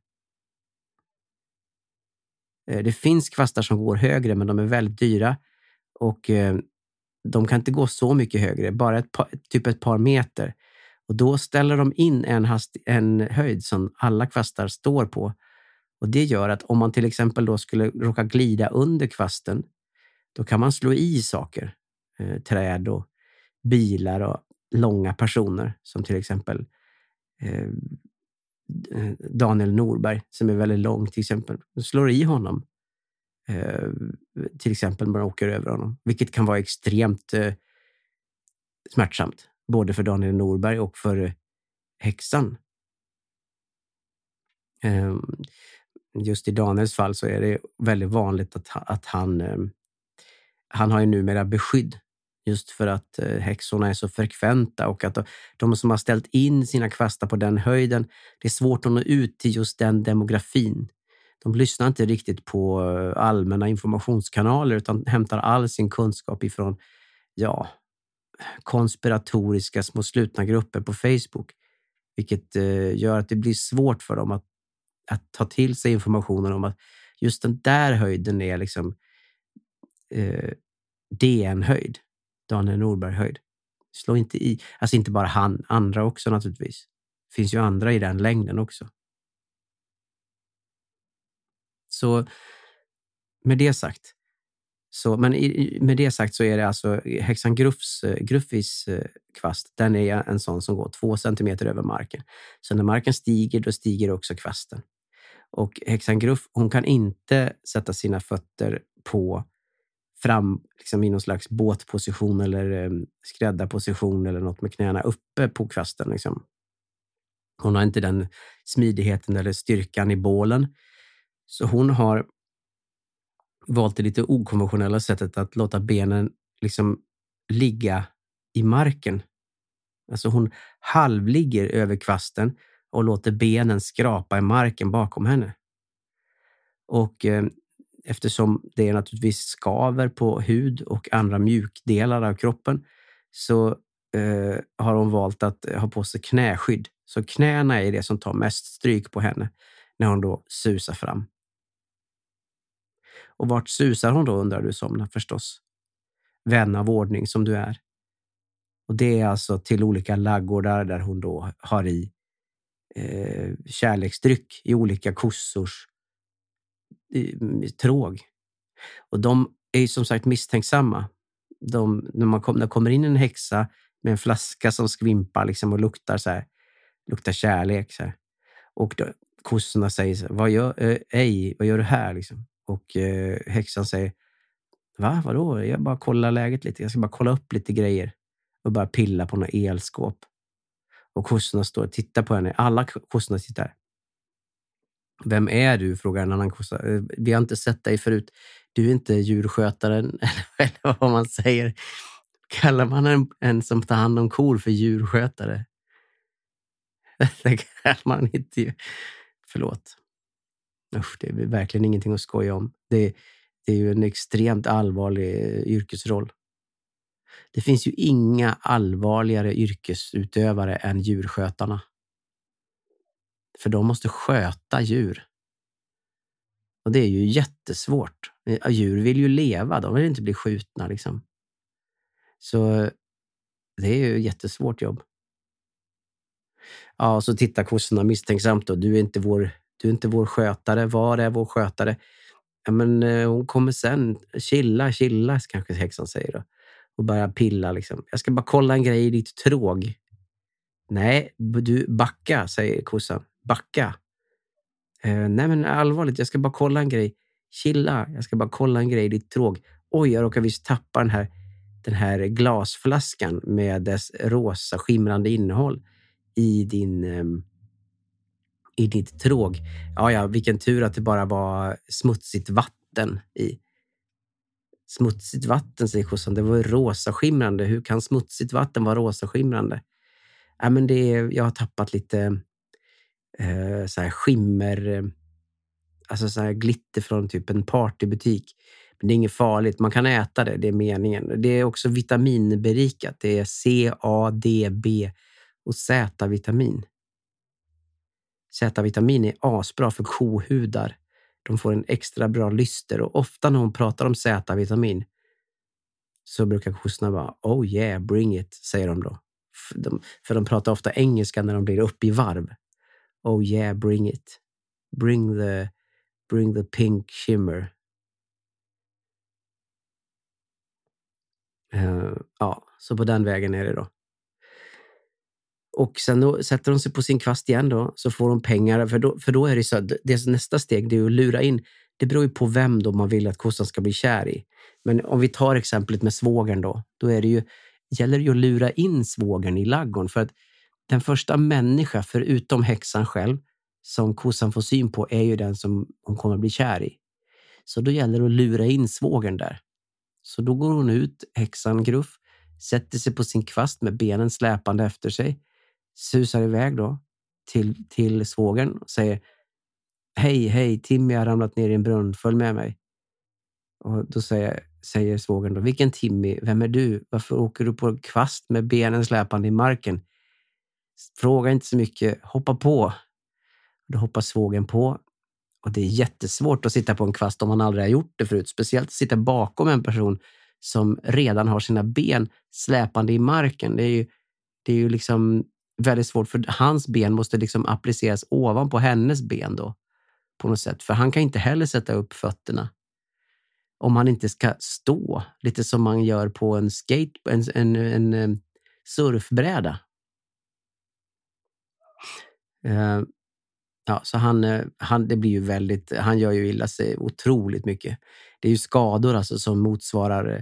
Det finns kvastar som går högre, men de är väldigt dyra och de kan inte gå så mycket högre, bara ett par meter. Och då ställer de in en höjd som alla kvastar står på. Och det gör att om man till exempel då skulle råka glida under kvasten, då kan man slå i saker, träd och bilar och långa personer, som till exempel Daniel Norberg, som är väldigt lång till exempel. Du slår i honom, till exempel när man åker över honom, vilket kan vara extremt smärtsamt, både för Daniel Norberg och för häxan. Just i Daniels fall så är det väldigt vanligt att han har ju numera beskydd, just för att häxorna är så frekventa och att de som har ställt in sina kvastar på den höjden, det är svårt att nå ut till just den demografin. De lyssnar inte riktigt på allmänna informationskanaler utan hämtar all sin kunskap ifrån konspiratoriska små slutna grupper på Facebook, vilket gör att det blir svårt för dem att ta till sig informationen om att just den där höjden är liksom DN-höjd, Daniel Norberg-höjd. Slå inte i, alltså inte bara han, andra också naturligtvis. Det finns ju andra i den längden också. Så med det sagt så är det alltså häxan Gruffis kvast, den är en sån som går 2 centimeter över marken. Så när marken stiger, då stiger också kvasten. Och häxan Gruff, hon kan inte sätta sina fötter på fram, liksom i någon slags båtposition eller skräddarposition eller något med knäna uppe på kvasten. Liksom. Hon har inte den smidigheten eller styrkan i bålen. Så hon har valt det lite okonventionella sättet att låta benen liksom ligga i marken. Alltså hon halvligger över kvasten och låter benen skrapa i marken bakom henne. Och eftersom det är naturligtvis skaver på hud och andra mjukdelar av kroppen, så har hon valt att ha på sig knäskydd. Så knäna är det som tar mest stryk på henne när hon då susar fram. Och vart susar hon då, undrar du, Somna, förstås. Vän av ordning som du är. Och det är alltså till olika laggårdar där hon då har i kärleksdryck i olika kossors tråg. Och de är ju som sagt misstänksamma. När det kommer in en häxa med en flaska som skvimpar liksom och luktar så här, luktar kärlek så här. Och då, kossorna säger så här, vad gör du här liksom? Och häxan säger, vadå? Jag bara kollar läget lite. Jag ska bara kolla upp lite grejer och bara pilla på något elskåp. Och kossorna står och tittar på henne. Alla kossorna tittar. Vem är du? Frågar en annan kossa. Vi har inte sett dig förut. Du är inte djurskötaren, eller vad man säger. Kallar man en som tar hand om kor för djurskötare? Det kallar man inte. Förlåt. Usch, det är verkligen ingenting att skoja om. Det är ju en extremt allvarlig yrkesroll. Det finns ju inga allvarligare yrkesutövare än djurskötarna. För de måste sköta djur. Och det är ju jättesvårt. Djur vill ju leva, de vill inte bli skjutna liksom. Så Det är ju ett jättesvårt jobb. Ja, så tittar kossorna misstänksamt då. Du är inte vår skötare. Var är vår skötare? Ja, men hon kommer sen. Chilla, kanske häxan säger då. Och börjar pilla liksom. Jag ska bara kolla en grej i ditt tråg. Nej, du backa, säger kossan. Backa. Nej men allvarligt, jag ska bara kolla en grej. Chilla, jag ska bara kolla en grej i ditt tråg. Oj, jag råkar visst tappa den här glasflaskan med dess rosa skimrande innehåll i i ditt tråg. Ja, vilken tur att det bara var smutsigt vatten i. Smutsigt vatten, säger kossan. Det var ju rosa skimrande. Hur kan smutsigt vatten vara rosa skimrande? Ja, men jag har tappat lite så här skimmer, alltså så här glitter från typ en partybutik. Men det är inget farligt. Man kan äta det, det är meningen. Det är också vitaminberikat. Det är C, A, D, B och Z-vitamin. Z-vitamin är asbra för kohudar. De får en extra bra lyster och ofta när hon pratar om Z-vitamin så brukar kossorna vara oh yeah, bring it, säger de då. För de pratar ofta engelska när de blir upp i varv. Oh yeah, bring it. Bring the pink shimmer. Ja, så på den vägen är det då. Och sen då sätter de sig på sin kvast igen då, så får de pengar. För då är det så att nästa steg, det är att lura in. Det beror ju på vem då man vill att kossan ska bli kär i. Men om vi tar exemplet med svågern då är det ju, gäller det ju att lura in svågern i laggorn. För att den första människa, förutom häxan själv, som kossan får syn på är ju den som hon kommer bli kär i. Så då gäller det att lura in svågern där. Så då går hon ut, häxan Gruff, sätter sig på sin kvast med benen släpande efter sig, susar iväg då till svågern och säger hej, Timmy har ramlat ner i en brunn, följ med mig. Och då säger svågern då, vilken Timmy, vem är du? Varför åker du på kvast med benen släpande i marken? Fråga inte så mycket, hoppa på. Då hoppar svågern på. Och det är jättesvårt att sitta på en kvast om man aldrig har gjort det förut. Speciellt att sitta bakom en person som redan har sina ben släpande i marken. Det är ju liksom väldigt svårt, för hans ben måste liksom appliceras ovanpå hennes ben då. På något sätt. För han kan inte heller sätta upp fötterna. Om han inte ska stå. Lite som man gör på en en surfbräda. Ja, så det blir ju väldigt, han gör ju illa sig otroligt mycket. Det är ju skador alltså som motsvarar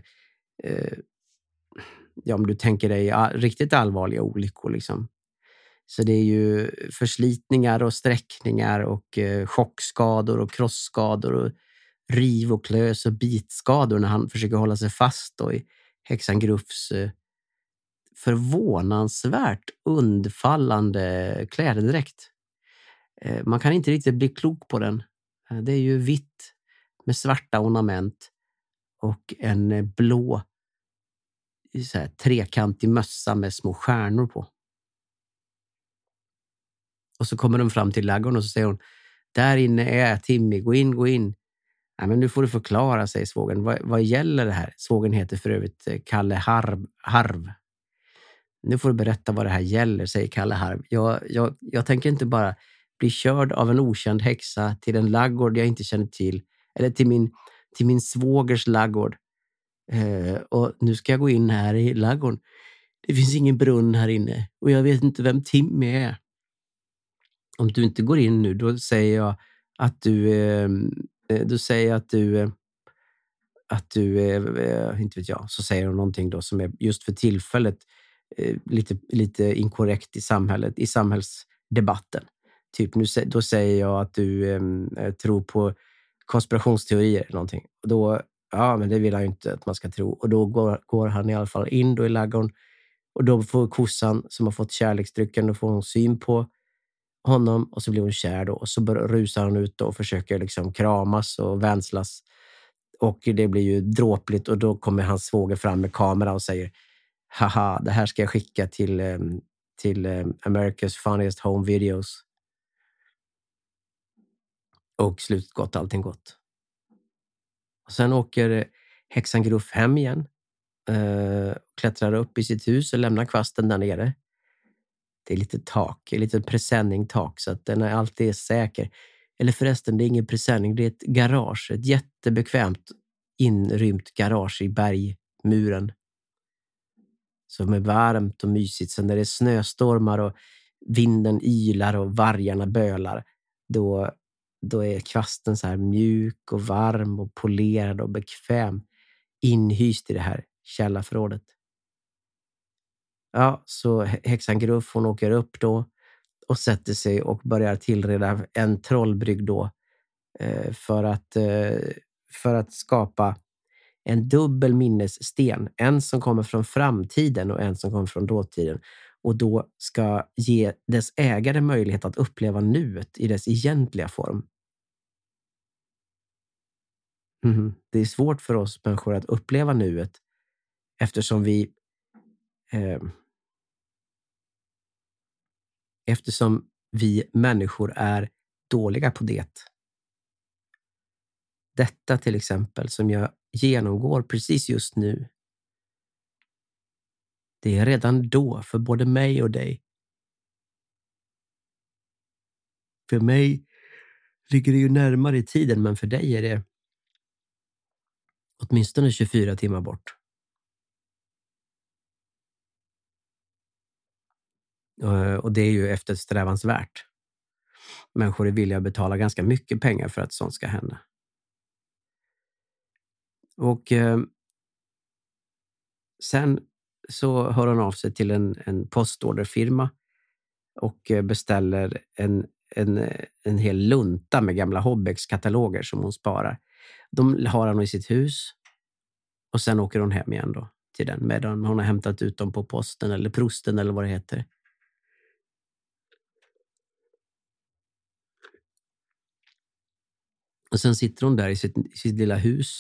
om du tänker dig riktigt allvarliga olyckor liksom. Så det är ju förslitningar och sträckningar och chockskador och krossskador och riv och klös och bitskador när han försöker hålla sig fast då i häxan Gruffs förvånansvärt undfallande klädedräkt. Man kan inte riktigt bli klok på den. Det är ju vitt med svarta ornament och en blå så här, trekantig mössa med små stjärnor på. Och så kommer de fram till ladugården och så säger hon, där inne är Timmy, gå in. Ja, men nu får du förklara, säger svågen. Vad gäller det här? Svågen heter för övrigt Kalle Harv. Nu får du berätta vad det här gäller, säger Kalle Harv. Jag tänker inte bara bli körd av en okänd häxa till en laggård jag inte känner till. Eller till min svågers laggård. Och nu ska jag gå in här i laggården. Det finns ingen brunn här inne. Och jag vet inte vem Timmy är. Om du inte går in nu, då säger jag att du inte vet jag, så säger hon någonting då som är just för tillfället lite inkorrekt i samhällsdebatten. Typ då säger jag att du tror på konspirationsteorier eller någonting. Och då, ja, men det vill han ju inte att man ska tro. Och då går han i alla fall in då i ladugården. Och då får kossan som har fått kärleksdrycken, då får hon syn på honom och så blir hon kär då. Och så rusar hon ut då och försöker liksom kramas och vänslas. Och det blir ju dråpligt och då kommer hans svåger fram med kamera och säger haha, det här ska jag skicka till America's Funniest Home Videos. Och slutet gott, allting gott. Och sen åker häxan Gruff hem igen. klättrar upp i sitt hus och lämnar kvasten där nere. Det är lite tak, ett litet presenning-tak så att den är alltid säker. Eller förresten, det är ingen presenning, det är ett garage. Ett jättebekvämt inrymt garage i bergmuren. Som är varmt och mysigt. Sen när det är snöstormar och vinden ylar och vargarna bölar, då är kvasten så här mjuk och varm och polerad och bekväm. Inhyst i det här källarförrådet. Ja, så häxan Gruff, hon åker upp då och sätter sig och börjar tillreda en trollbrygg då för att skapa en dubbel minnessten. En som kommer från framtiden och en som kommer från dåtiden. Och då ska ge dess ägare möjlighet att uppleva nuet i dess egentliga form. Det är svårt för oss människor att uppleva nuet eftersom vi människor är dåliga på det. Detta till exempel som jag genomgår precis just nu. Det är redan då för både mig och dig. För mig ligger det ju närmare i tiden, men för dig är det åtminstone 24 timmar bort. Och det är ju eftersträvansvärt. Människor är villiga att betala ganska mycket pengar för att sånt ska hända. Och sen så hör hon av sig till en postorderfirma och beställer en hel lunta med gamla Hobbex-kataloger som hon sparar. De har hon i sitt hus och sen åker hon hem igen då till den medan hon har hämtat ut dem på posten eller prosten eller vad det heter. Och sen sitter hon där i sitt lilla hus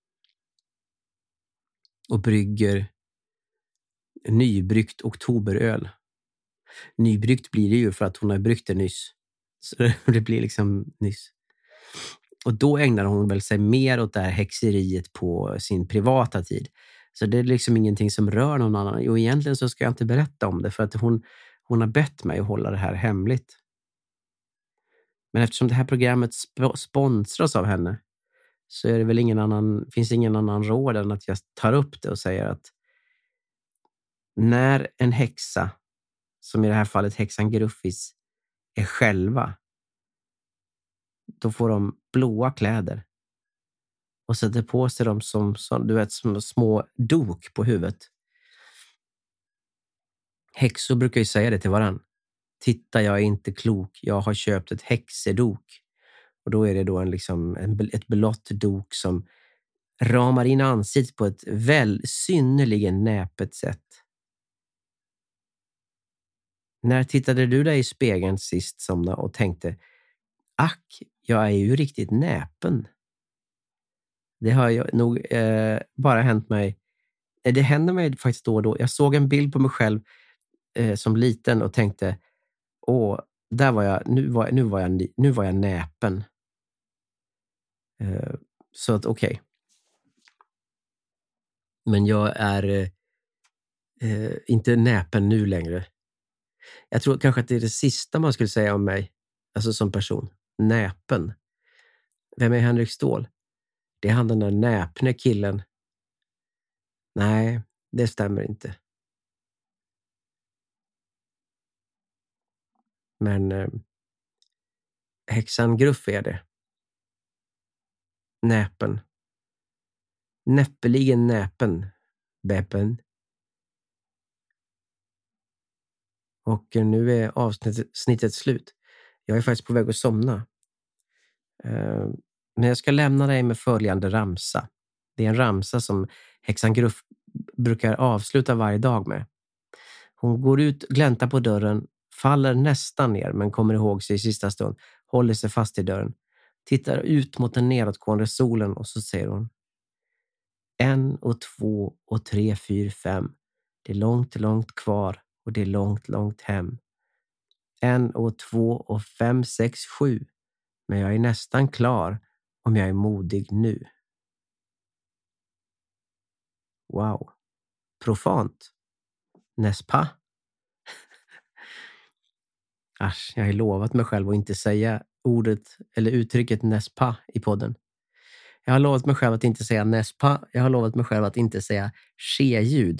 och brygger nybryggt oktoberöl. Nybryggt blir det ju för att hon har bryggt det nyss. Så det blir liksom nyss. Och då ägnar hon väl sig mer åt det här häxeriet på sin privata tid. Så det är liksom ingenting som rör någon annan. Och egentligen så ska jag inte berätta om det för att hon har bett mig att hålla det här hemligt. Men eftersom det här programmet sponsras av henne så är det väl finns ingen annan råd än att jag tar upp det och säger att när en häxa, som i det här fallet häxan Gruffis, är själva, då får de blåa kläder och sätter på sig dem som du vet, som små dok på huvudet. Häxor brukar ju säga det till varann. Titta, jag är inte klok. Jag har köpt ett häxedok. Och då är det då ett blått dok som ramar in ansiktet på ett synnerligen näpet sätt. När tittade du dig i spegeln sist, Somna, och tänkte, ack, jag är ju riktigt näpen. Det har jag nog bara hänt mig. Det händer mig faktiskt då och då. Jag såg en bild på mig själv som liten och tänkte, där var jag, nu var jag näpen. Så att okej. Men jag är inte näpen nu längre. Jag tror kanske att det är det sista man skulle säga om mig. Alltså som person. Näpen. Vem är Henrik Ståhl? Det är han, den där näpne killen. Nej, det stämmer inte. Men häxan Gruff är det. Näpen. Näppeligen näpen. Beppen. Och nu är avsnittet slut. Jag är faktiskt på väg att somna. Men jag ska lämna dig med följande ramsa. Det är en ramsa som häxan Gruff brukar avsluta varje dag med. Hon går ut, gläntar på dörren, faller nästan ner men kommer ihåg sig i sista stund. Håller sig fast i dörren. Tittar ut mot den nedåtgående solen och så säger hon: 1 och 2 och 3, 4, 5. Det är långt, långt kvar och det är långt, långt hem. 1 och 2 och 5, 6, 7. Men jag är nästan klar om jag är modig nu. Wow. profant. Nespa. Asch, jag har lovat mig själv att inte säga ordet eller uttrycket Nespa i podden. Jag har lovat mig själv att inte säga Nespa. Jag har lovat mig själv att inte säga she-ljud.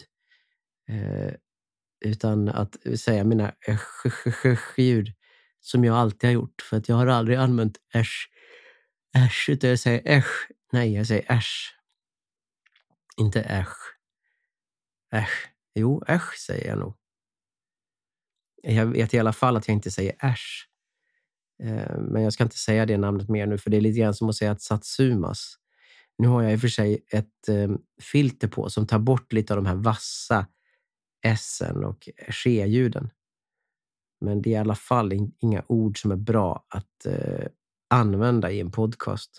Utan att säga mina ljud som jag alltid har gjort. För att jag har aldrig använt äsch, utan jag säger äsch. Nej, jag säger äsch. Inte äsch. Jo, äsch säger jag nog. Jag vet i alla fall att jag inte säger äsch. Men jag ska inte säga det namnet mer nu, för det är lite grann som att säga att satsumas. Nu har jag i och för sig ett filter på som tar bort lite av de här vassa S-en och she-ljuden. Men det är i alla fall inga ord som är bra att använda i en podcast.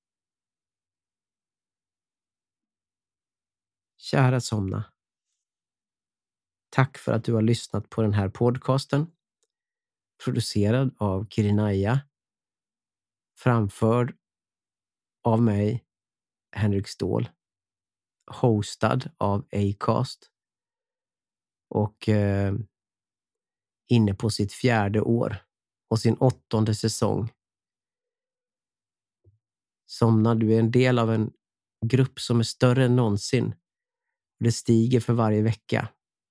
Kära Somna. Tack för att du har lyssnat på den här podcasten. Producerad av Kirinaya. Framförd av mig, Henrik Ståhl. Hostad av Acast. Och inne på sitt 4:e år. Och sin 8:e säsong. Somna, du är en del av en grupp som är större än någonsin. Det stiger för varje vecka.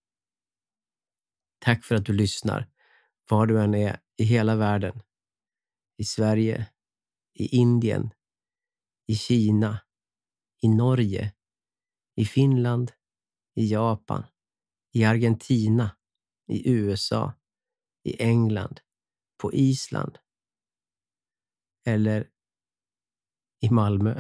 Tack för att du lyssnar. Var du än är i hela världen. I Sverige. I Indien. I Kina. I Norge. I Finland. I Japan. I Argentina. I USA. I England. På Island. Eller i Malmö.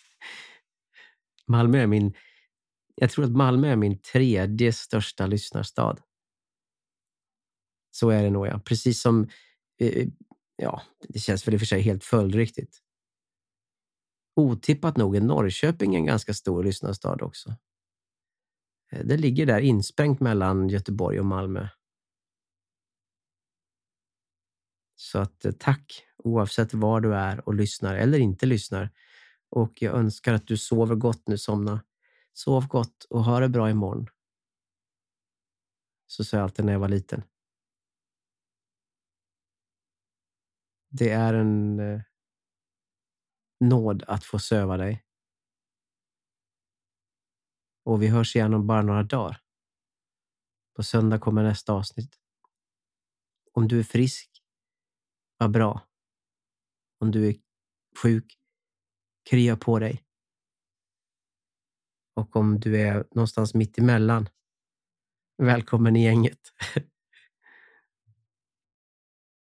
Jag tror att Malmö är min 3:e största lyssnarstad. Så är det nog, ja. Precis som, det känns väl i och för sig helt följdriktigt. Otippat nog är Norrköping en ganska stor lyssnarstad också. Det ligger där insprängt mellan Göteborg och Malmö. Så att tack oavsett var du är och lyssnar eller inte lyssnar. Och jag önskar att du sover gott nu, Somna. Sov gott och ha det bra imorgon. Så sa jag alltid när jag var liten. Det är en nåd att få söva dig. Och vi hörs igen om bara några dagar. På söndag kommer nästa avsnitt. Om du är frisk, vad bra. Om du är sjuk, krya på dig. Och om du är någonstans mitt emellan, välkommen i gänget.